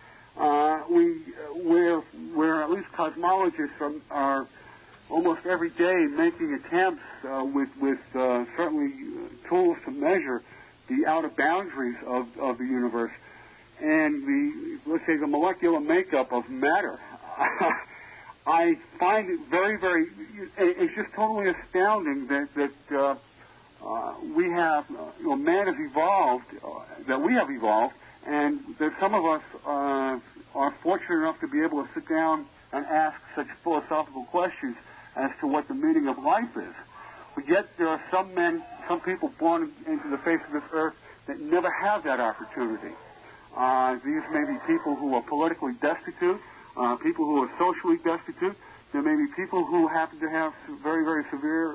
We're at least cosmologists are almost every day making attempts with certainly tools to measure the outer boundaries of the universe and let's say the molecular makeup of matter. I find it very, very, it's just totally astounding that we have, man has evolved, that we have evolved, and that some of us are fortunate enough to be able to sit down and ask such philosophical questions as to what the meaning of life is. But yet there are some people born into the face of this earth that never have that opportunity. These may be people who are politically destitute, people who are socially destitute, There may be people who happen to have very, very severe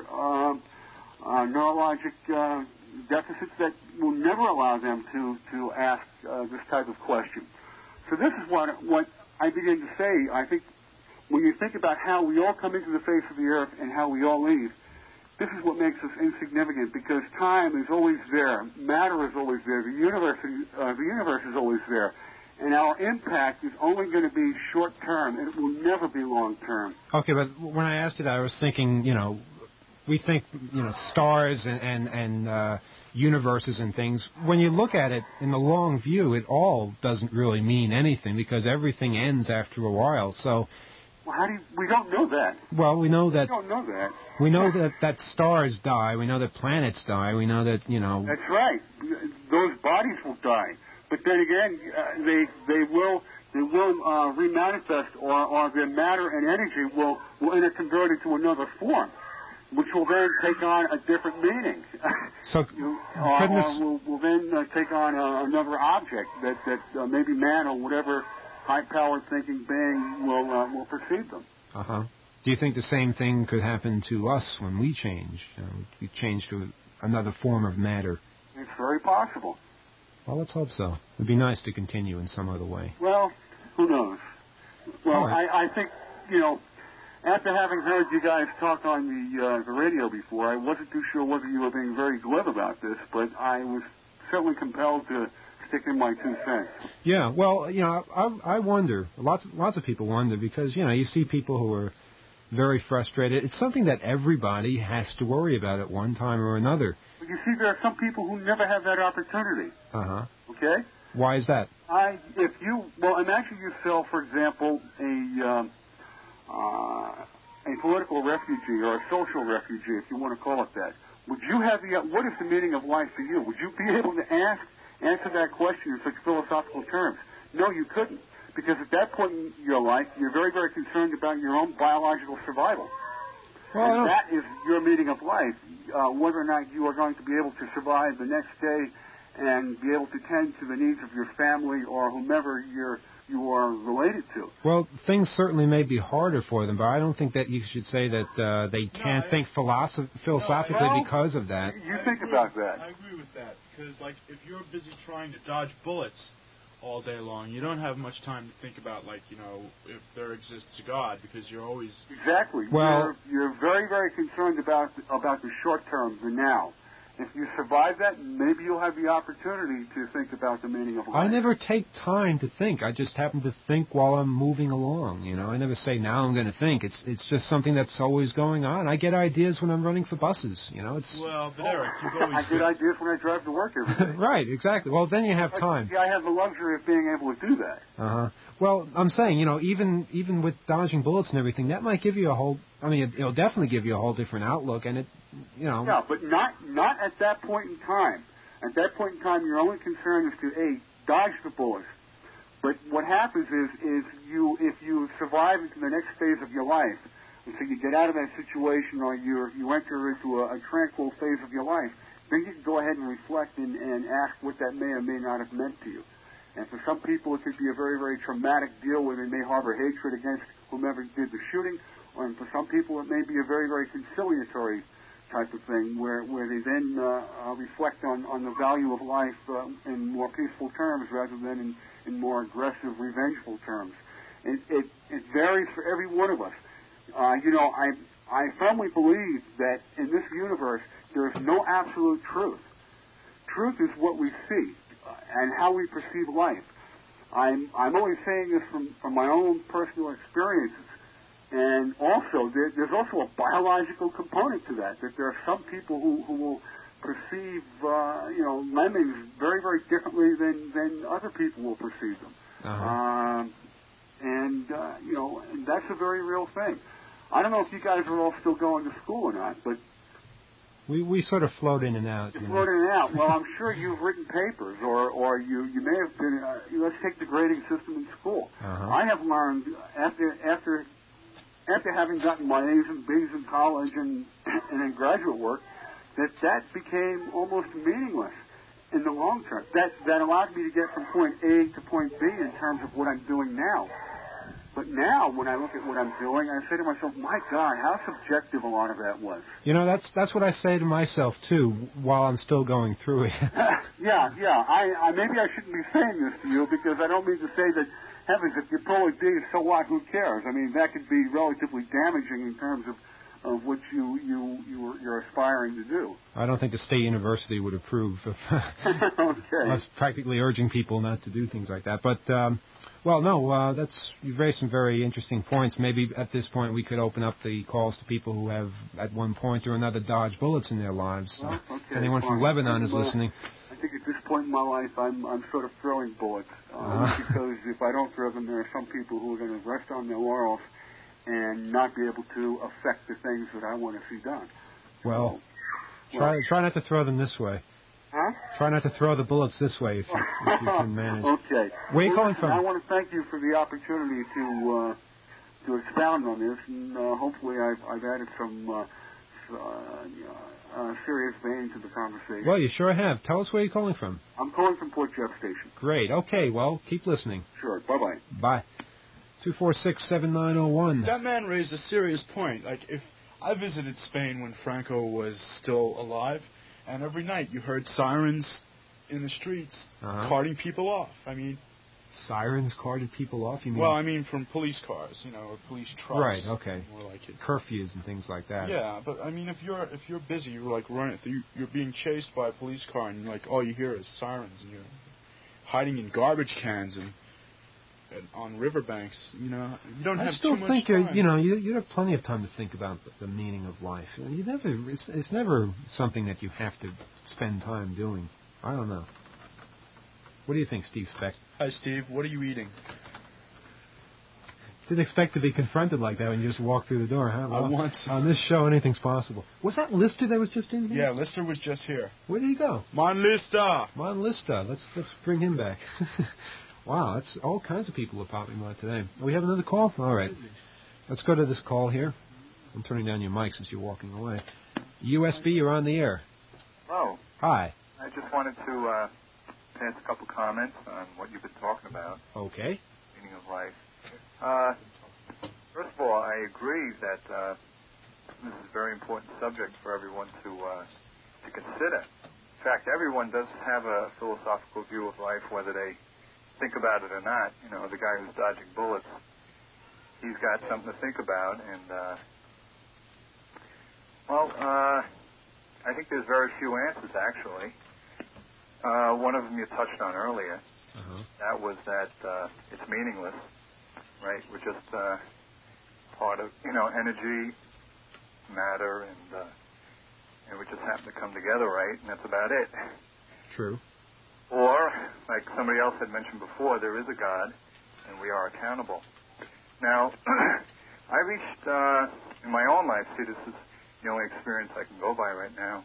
neurologic deficits that will never allow them to ask this type of question. So this is what I begin to say. I think when you think about how we all come into the face of the earth and how we all leave, this is what makes us insignificant, because time is always there, matter is always there, the universe is always there, and our impact is only going to be short term. It will never be long term. Okay, but when I asked you that, I was thinking, we think, stars and universes and things. When you look at it in the long view, it all doesn't really mean anything, because everything ends after a while. So. Well, we don't know that. Well, we know that. We don't know that. We know that stars die. We know that planets die. We know that, That's right. Those bodies will die. But then again, they will remanifest, or their matter and energy will interconvert into another form, which will then take on a different meaning. So, will then take on another object that maybe man or whatever high-powered thinking being will perceive them. Uh-huh. Do you think the same thing could happen to us when we change? We change to another form of matter? It's very possible. Well, let's hope so. It would be nice to continue in some other way. Well, who knows? Well, right. I think, after having heard you guys talk on the radio before, I wasn't too sure whether you were being very glib about this, but I was certainly compelled to stick in my 2 cents. Yeah, well, I wonder. Lots of people wonder, because, you see people who are very frustrated. It's something that everybody has to worry about at one time or another. But you see, there are some people who never have that opportunity. Uh-huh. Okay? Why is that? Imagine yourself, for example, a political refugee or a social refugee, if you want to call it that. Would you have what is the meaning of life for you? Would you be able to answer that question in such philosophical terms? No, you couldn't, because at that point in your life, you're very, very concerned about your own biological survival. Well, and that is your meaning of life, whether or not you are going to be able to survive the next day and be able to tend to the needs of your family or whomever you are related to. Well, things certainly may be harder for them, but I don't think that you should say that they can't think philosophically because of that. You think about that. I agree with that, because, if you're busy trying to dodge bullets all day long, you don't have much time to think about, if there exists a God, because you're always... Exactly. Well, you're very, very concerned about the short term, the now. If you survive that, maybe you'll have the opportunity to think about the meaning of life. I never take time to think. I just happen to think while I'm moving along. I never say, now I'm going to think. It's just something that's always going on. I get ideas when I'm running for buses. Well, but Eric, you've always... I get ideas when I drive to work every day. Right, exactly. Well, then you have time. I have the luxury of being able to do that. Uh-huh. Well, I'm saying, even with dodging bullets and everything, that might give you a whole... it'll definitely give you a whole different outlook, and it, Yeah, but not at that point in time. At that point in time, your only concern is to, dodge the bullets. But what happens is if you survive into the next phase of your life, and so you get out of that situation or you enter into a tranquil phase of your life, then you can go ahead and reflect and ask what that may or may not have meant to you. And for some people, it could be a very, very traumatic deal where they may harbor hatred against whomever did the shooting, and for some people, it may be a very, very conciliatory type of thing where they then reflect on the value of life in more peaceful terms rather than in more aggressive, revengeful terms. It varies for every one of us. I firmly believe that in this universe, there is no absolute truth. Truth is what we see and how we perceive life. I'm only saying this from my own personal experiences. And also, there's also a biological component to that there are some people who will perceive, lemons very, very differently than other people will perceive them. Uh-huh. And that's a very real thing. I don't know if you guys are all still going to school or not, but... We sort of float in and out. Float in and out. Well, I'm sure you've written papers, or you may have been... let's take the grading system in school. Uh-huh. I have learned, after having gotten my A's and B's in college and in graduate work, that became almost meaningless in the long term. That allowed me to get from point A to point B in terms of what I'm doing now. But now, when I look at what I'm doing, I say to myself, my God, how subjective a lot of that was. You know, that's what I say to myself, too, while I'm still going through it. Yeah. I maybe I shouldn't be saying this to you because I don't mean to say that, heavens, if you're totally big, so what, who cares? I mean, that could be relatively damaging in terms of what you're aspiring to do. I don't think the state university would approve of Okay. us practically urging people not to do things like that. But, you've raised some very interesting points. Maybe at this point we could open up the calls to people who have, at one point or another, dodged bullets in their lives. Well, okay, if anyone from Lebanon is listening. I think at this point in my life, I'm sort of throwing bullets because if I don't throw them, there are some people who are going to rest on their laurels and not be able to affect the things that I want to see done. Well, try not to throw them this way. Huh? Try not to throw the bullets this way if you can manage. Okay. Where are you calling from? I want to thank you for the opportunity to expound on this, and hopefully I've added some serious vein to the conversation. Well, you sure have. Tell us where you're calling from. I'm calling from Port Jeff Station. Great. Okay, well, keep listening. Sure. Bye-bye. Bye. 246-7901. That man raised a serious point. Like, if I visited Spain when Franco was still alive, and every night you heard sirens in the streets carting people off. I mean, sirens carted people off? You mean? Well, I mean from police cars, or police trucks. Right. Okay. More like it. Curfews and things like that. Yeah, but I mean, if you're busy, you're like running, you're being chased by a police car, and like all you hear is sirens, and you're hiding in garbage cans and on riverbanks. You don't have too much time. I still think you have plenty of time to think about the meaning of life. It's never something that you have to spend time doing. I don't know. What do you think, Steve Speck? Hi, Steve. What are you eating? Didn't expect to be confronted like that when you just walk through the door, huh? Well, on this show, anything's possible. Was that Lister that was just in here? Yeah, Lister was just here. Where did he go? Mon Lister. Let's bring him back. Wow, that's all kinds of people are popping by today. We have another call? All right. Let's go to this call here. I'm turning down your mic since you're walking away. USB, you're on the air. Hello. Hi. I just wanted to pass a couple comments on what you've been talking about. Okay. Meaning of life. First of all, I agree that this is a very important subject for everyone to consider. In fact, everyone does have a philosophical view of life, whether they think about it or not. The guy who's dodging bullets, he's got something to think about, and I think there's very few answers, actually. One of them you touched on earlier. That was that it's meaningless, right? We're just part of, energy, matter, and we just happen to come together, right? And that's about it. True. Or, like somebody else had mentioned before, there is a God, and we are accountable. Now, I reached, in my own life, see, this is the only experience I can go by right now,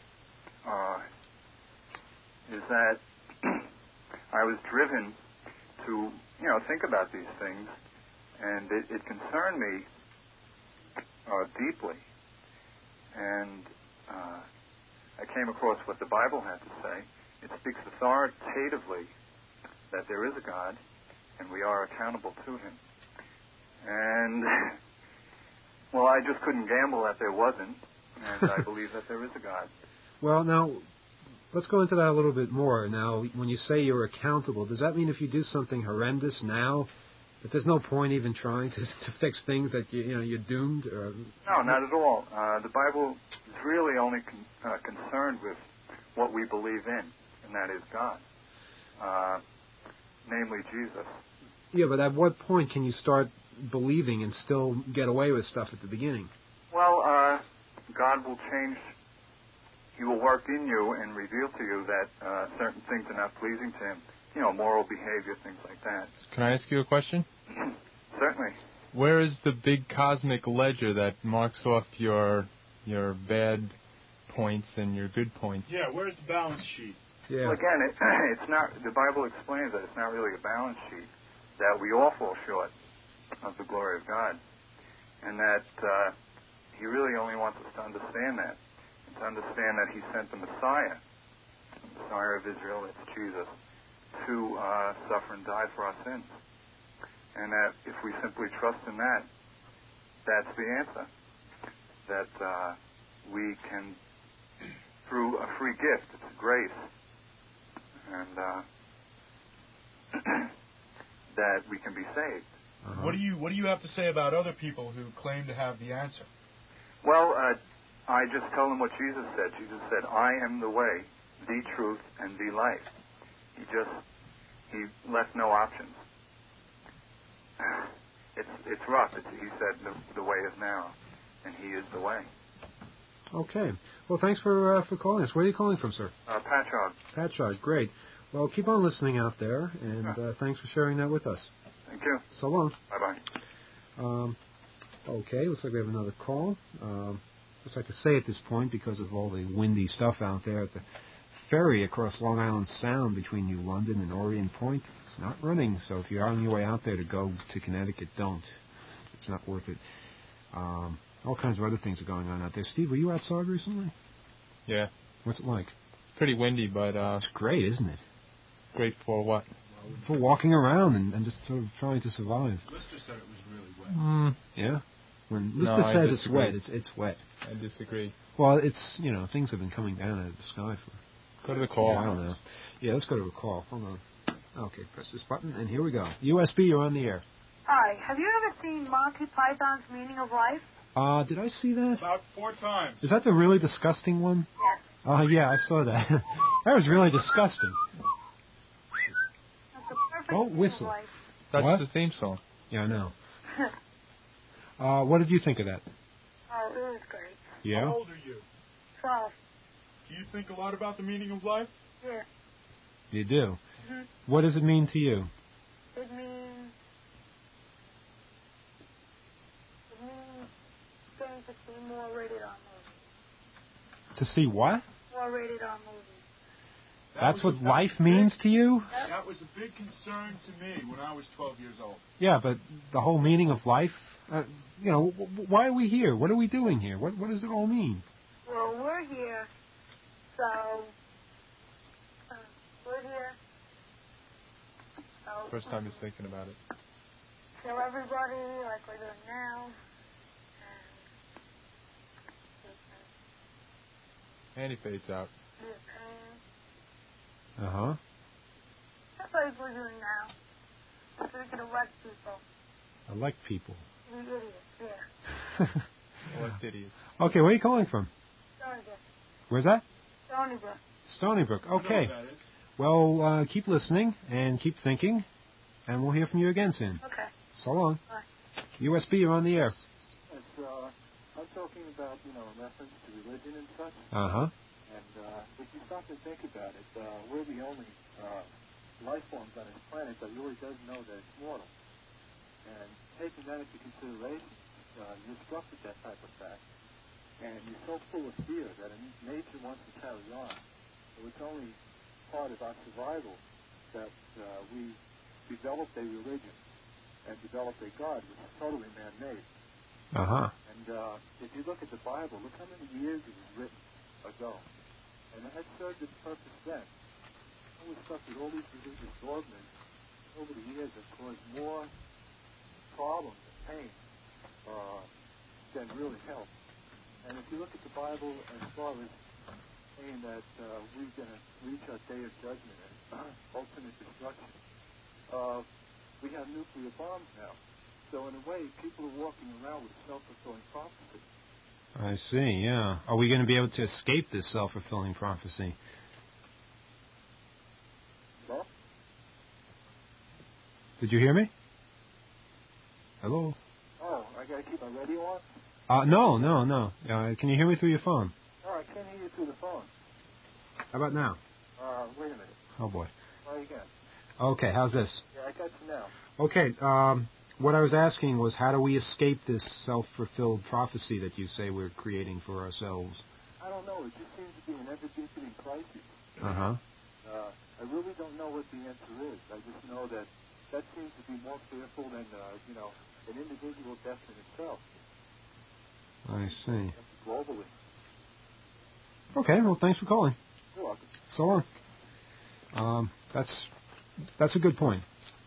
is that I was driven to, think about these things, and it concerned me deeply. And I came across what the Bible had to say. It speaks authoritatively that there is a God, and we are accountable to Him. And, well, I just couldn't gamble that there wasn't, and I believe that there is a God. Well, now, let's go into that a little bit more. Now, when you say you're accountable, does that mean if you do something horrendous now, that there's no point even trying to fix things, that you're doomed? No, not at all. The Bible is really only concerned with what we believe in, and that is God, namely Jesus. Yeah, but at what point can you start believing and still get away with stuff at the beginning? Well, God will change. He will work in you and reveal to you that certain things are not pleasing to Him. Moral behavior, things like that. Can I ask you a question? Certainly. Where is the big cosmic ledger that marks off your bad points and your good points? Yeah, where's the balance sheet? Yeah. Well, again, it's not. The Bible explains that it's not really a balance sheet. That we all fall short of the glory of God, and that He really only wants us to understand that, and to understand that He sent the Messiah of Israel, that's Jesus, to suffer and die for our sins. and that if we simply trust in that, that's the answer. That we can, through a free gift, it's grace, and that we can be saved. What do you have to say about other people who claim to have the answer? Well, I just tell them what Jesus said. Jesus said, "I am the way, the truth, and the life." He left no options. It's rough. He said the way is narrow, and He is the way. Okay. Well, thanks for calling us. Where are you calling from, sir? Patchogue. Patchogue, great. Well, keep on listening out there, and thanks for sharing that with us. Thank you. So long. Bye-bye. Okay, looks like we have another call. Just like to say at this point, because of all the windy stuff out there, at the ferry across Long Island Sound between New London and Orient Point, it's not running. So if you're on your way out there to go to Connecticut, don't. It's not worth it. All kinds of other things are going on out there. Steve, were you outside recently? Yeah. What's it like? It's pretty windy, but... it's great, isn't it? Great for what? For walking around and just sort of trying to survive. Lister said it was really wet. Yeah? When Lister says it's wet, it's wet. I disagree. Well, it's, things have been coming down out of the sky for... Go to the call. I don't know. Yeah, let's go to a call. Hold on. Okay, press this button, and here we go. USB, you're on the air. Hi. Have you ever seen Monty Python's Meaning of Life? Did I see that? About 4 times. Is that the really disgusting one? Yes. Yeah, I saw that. That was really disgusting. That's the perfect Don't whistle. life. That's What? the theme song. Yeah, I know. What did you think of that? Oh, it was great. Yeah? How old are you? 12. Do you think a lot about the meaning of life? Yeah. You do? Mm-hmm. What does it mean to you? It means getting to see more rated R movies. To see what? More rated R movies. That's what life means to you? That was a big concern to me when I was 12 years old. Yeah, but the whole meaning of life, why are we here? What are we doing here? What does it all mean? Well, we're here, so we're here. So, First time he's thinking about it. Show everybody like we're doing now. And he fades out. Uh-huh. That's like we're doing now. So we can elect people. Elect people. The idiots, yeah. Elect idiots. Okay, where are you calling from? Stony Brook. Where's that? Stony Brook. Stony Brook. Okay. Well, keep listening and keep thinking, and we'll hear from you again soon. Okay. So long. Bye. USB, you're on the air. I'm talking about, reference to religion and such. Uh-huh. And if you stop to think about it, we're the only life forms on this planet that really does know that it's mortal. And taking that into consideration, you're struck with that type of fact. And you're so full of fear that nature wants to carry on. So it's only part of our survival that we developed a religion and developed a God which is totally man-made. Uh-huh. And if you look at the Bible, look how many years it was written ago. And it had served its purpose then. And we're stuck with all these religious dogmas over the years that caused more problems and pain than really help. And if you look at the Bible as far as saying that we're going to reach our day of judgment and ultimate destruction, we have nuclear bombs now. So in a way, people are walking around with self-fulfilling prophecy. I see, yeah. Are we going to be able to escape this self-fulfilling prophecy? Well? Did you hear me? Hello? Oh, I got to keep my radio on? No. Can you hear me through your phone? Oh, I can't hear you through the phone. How about now? Wait a minute. Oh, boy. Try again. Okay, how's this? Yeah, I got you now. Okay, what I was asking was, how do we escape this self-fulfilled prophecy that you say we're creating for ourselves? I don't know. It just seems to be an ever-deepening crisis. Uh-huh. I really don't know what the answer is. I just know that seems to be more fearful than, an individual death in itself. I see. Globally. Okay, well, thanks for calling. You're welcome. So long. That's a good point.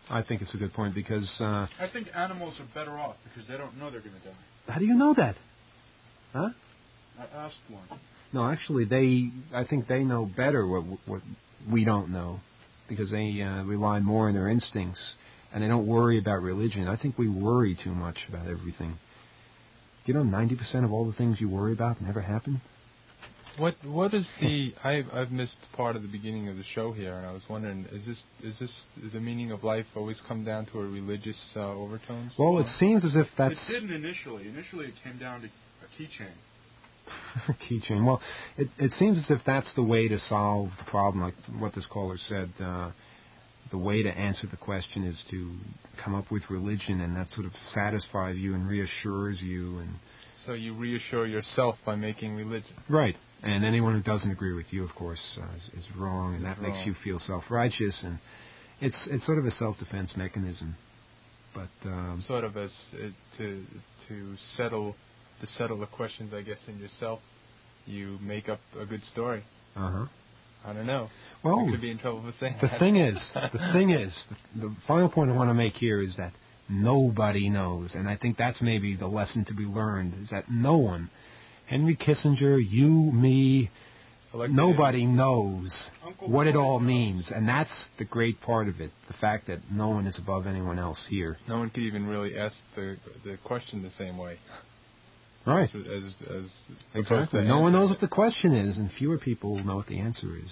I think it's a good point because... I think animals are better off because they don't know they're going to die. How do you know that? Huh? I asked one. No, actually, I think they know better what we don't know because they rely more on their instincts and they don't worry about religion. I think we worry too much about everything. You know, 90% of all the things you worry about never happen. What is the? I've missed part of the beginning of the show here, and I was wondering, is the meaning of life always come down to a religious overtones? Well, it seems as if that's... It didn't initially. Initially, it came down to a keychain. Keychain. Well, it seems as if that's the way to solve the problem, like what this caller said. The way to answer the question is to come up with religion, and that sort of satisfies you and reassures you. And so you reassure yourself by making religion. Right. And anyone who doesn't agree with you, of course, is wrong, and that makes you feel self-righteous, and it's sort of a self-defense mechanism. But sort of as to settle the questions, I guess, in yourself, you make up a good story. Uh-huh. I don't know. Well, we could be in trouble for saying the that. thing is, the final point I want to make here is that nobody knows, and I think that's maybe the lesson to be learned, is that no one, Henry Kissinger, you, me, nobody knows what it all means, and that's the great part of it, the fact that no one is above anyone else here. No one could even really ask the question the same way. Right. As exactly. No one knows what the question is, and fewer people know what the answer is.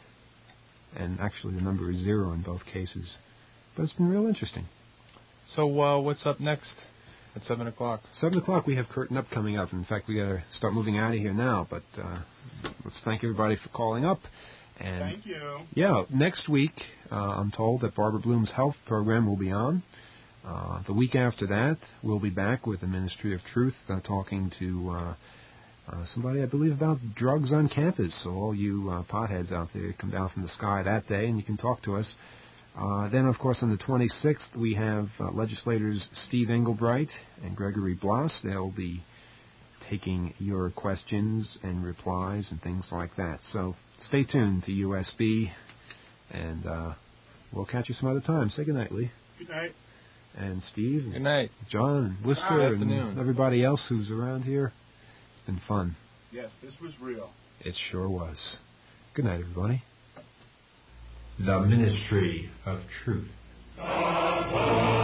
And actually the number is 0 in both cases. But it's been real interesting. So what's up next at 7 o'clock? 7 o'clock we have Curtain Up coming up. In fact, we got to start moving out of here now. But let's thank everybody for calling up. And thank you. Yeah, next week I'm told that Barbara Bloom's health program will be on. The week after that, we'll be back with the Ministry of Truth talking to somebody, I believe, about drugs on campus. So all you potheads out there, come down from the sky that day and you can talk to us. Then, of course, on the 26th, we have legislators Steve Englebright and Gregory Bloss. They'll be taking your questions and replies and things like that. So stay tuned to USB, and we'll catch you some other time. Say goodnight, Lee. Good night. And Steve, and good night, John, and Worcester, and everybody else who's around here. It's been fun. Yes, this was real. It sure was. Good night, everybody. The Ministry of Truth.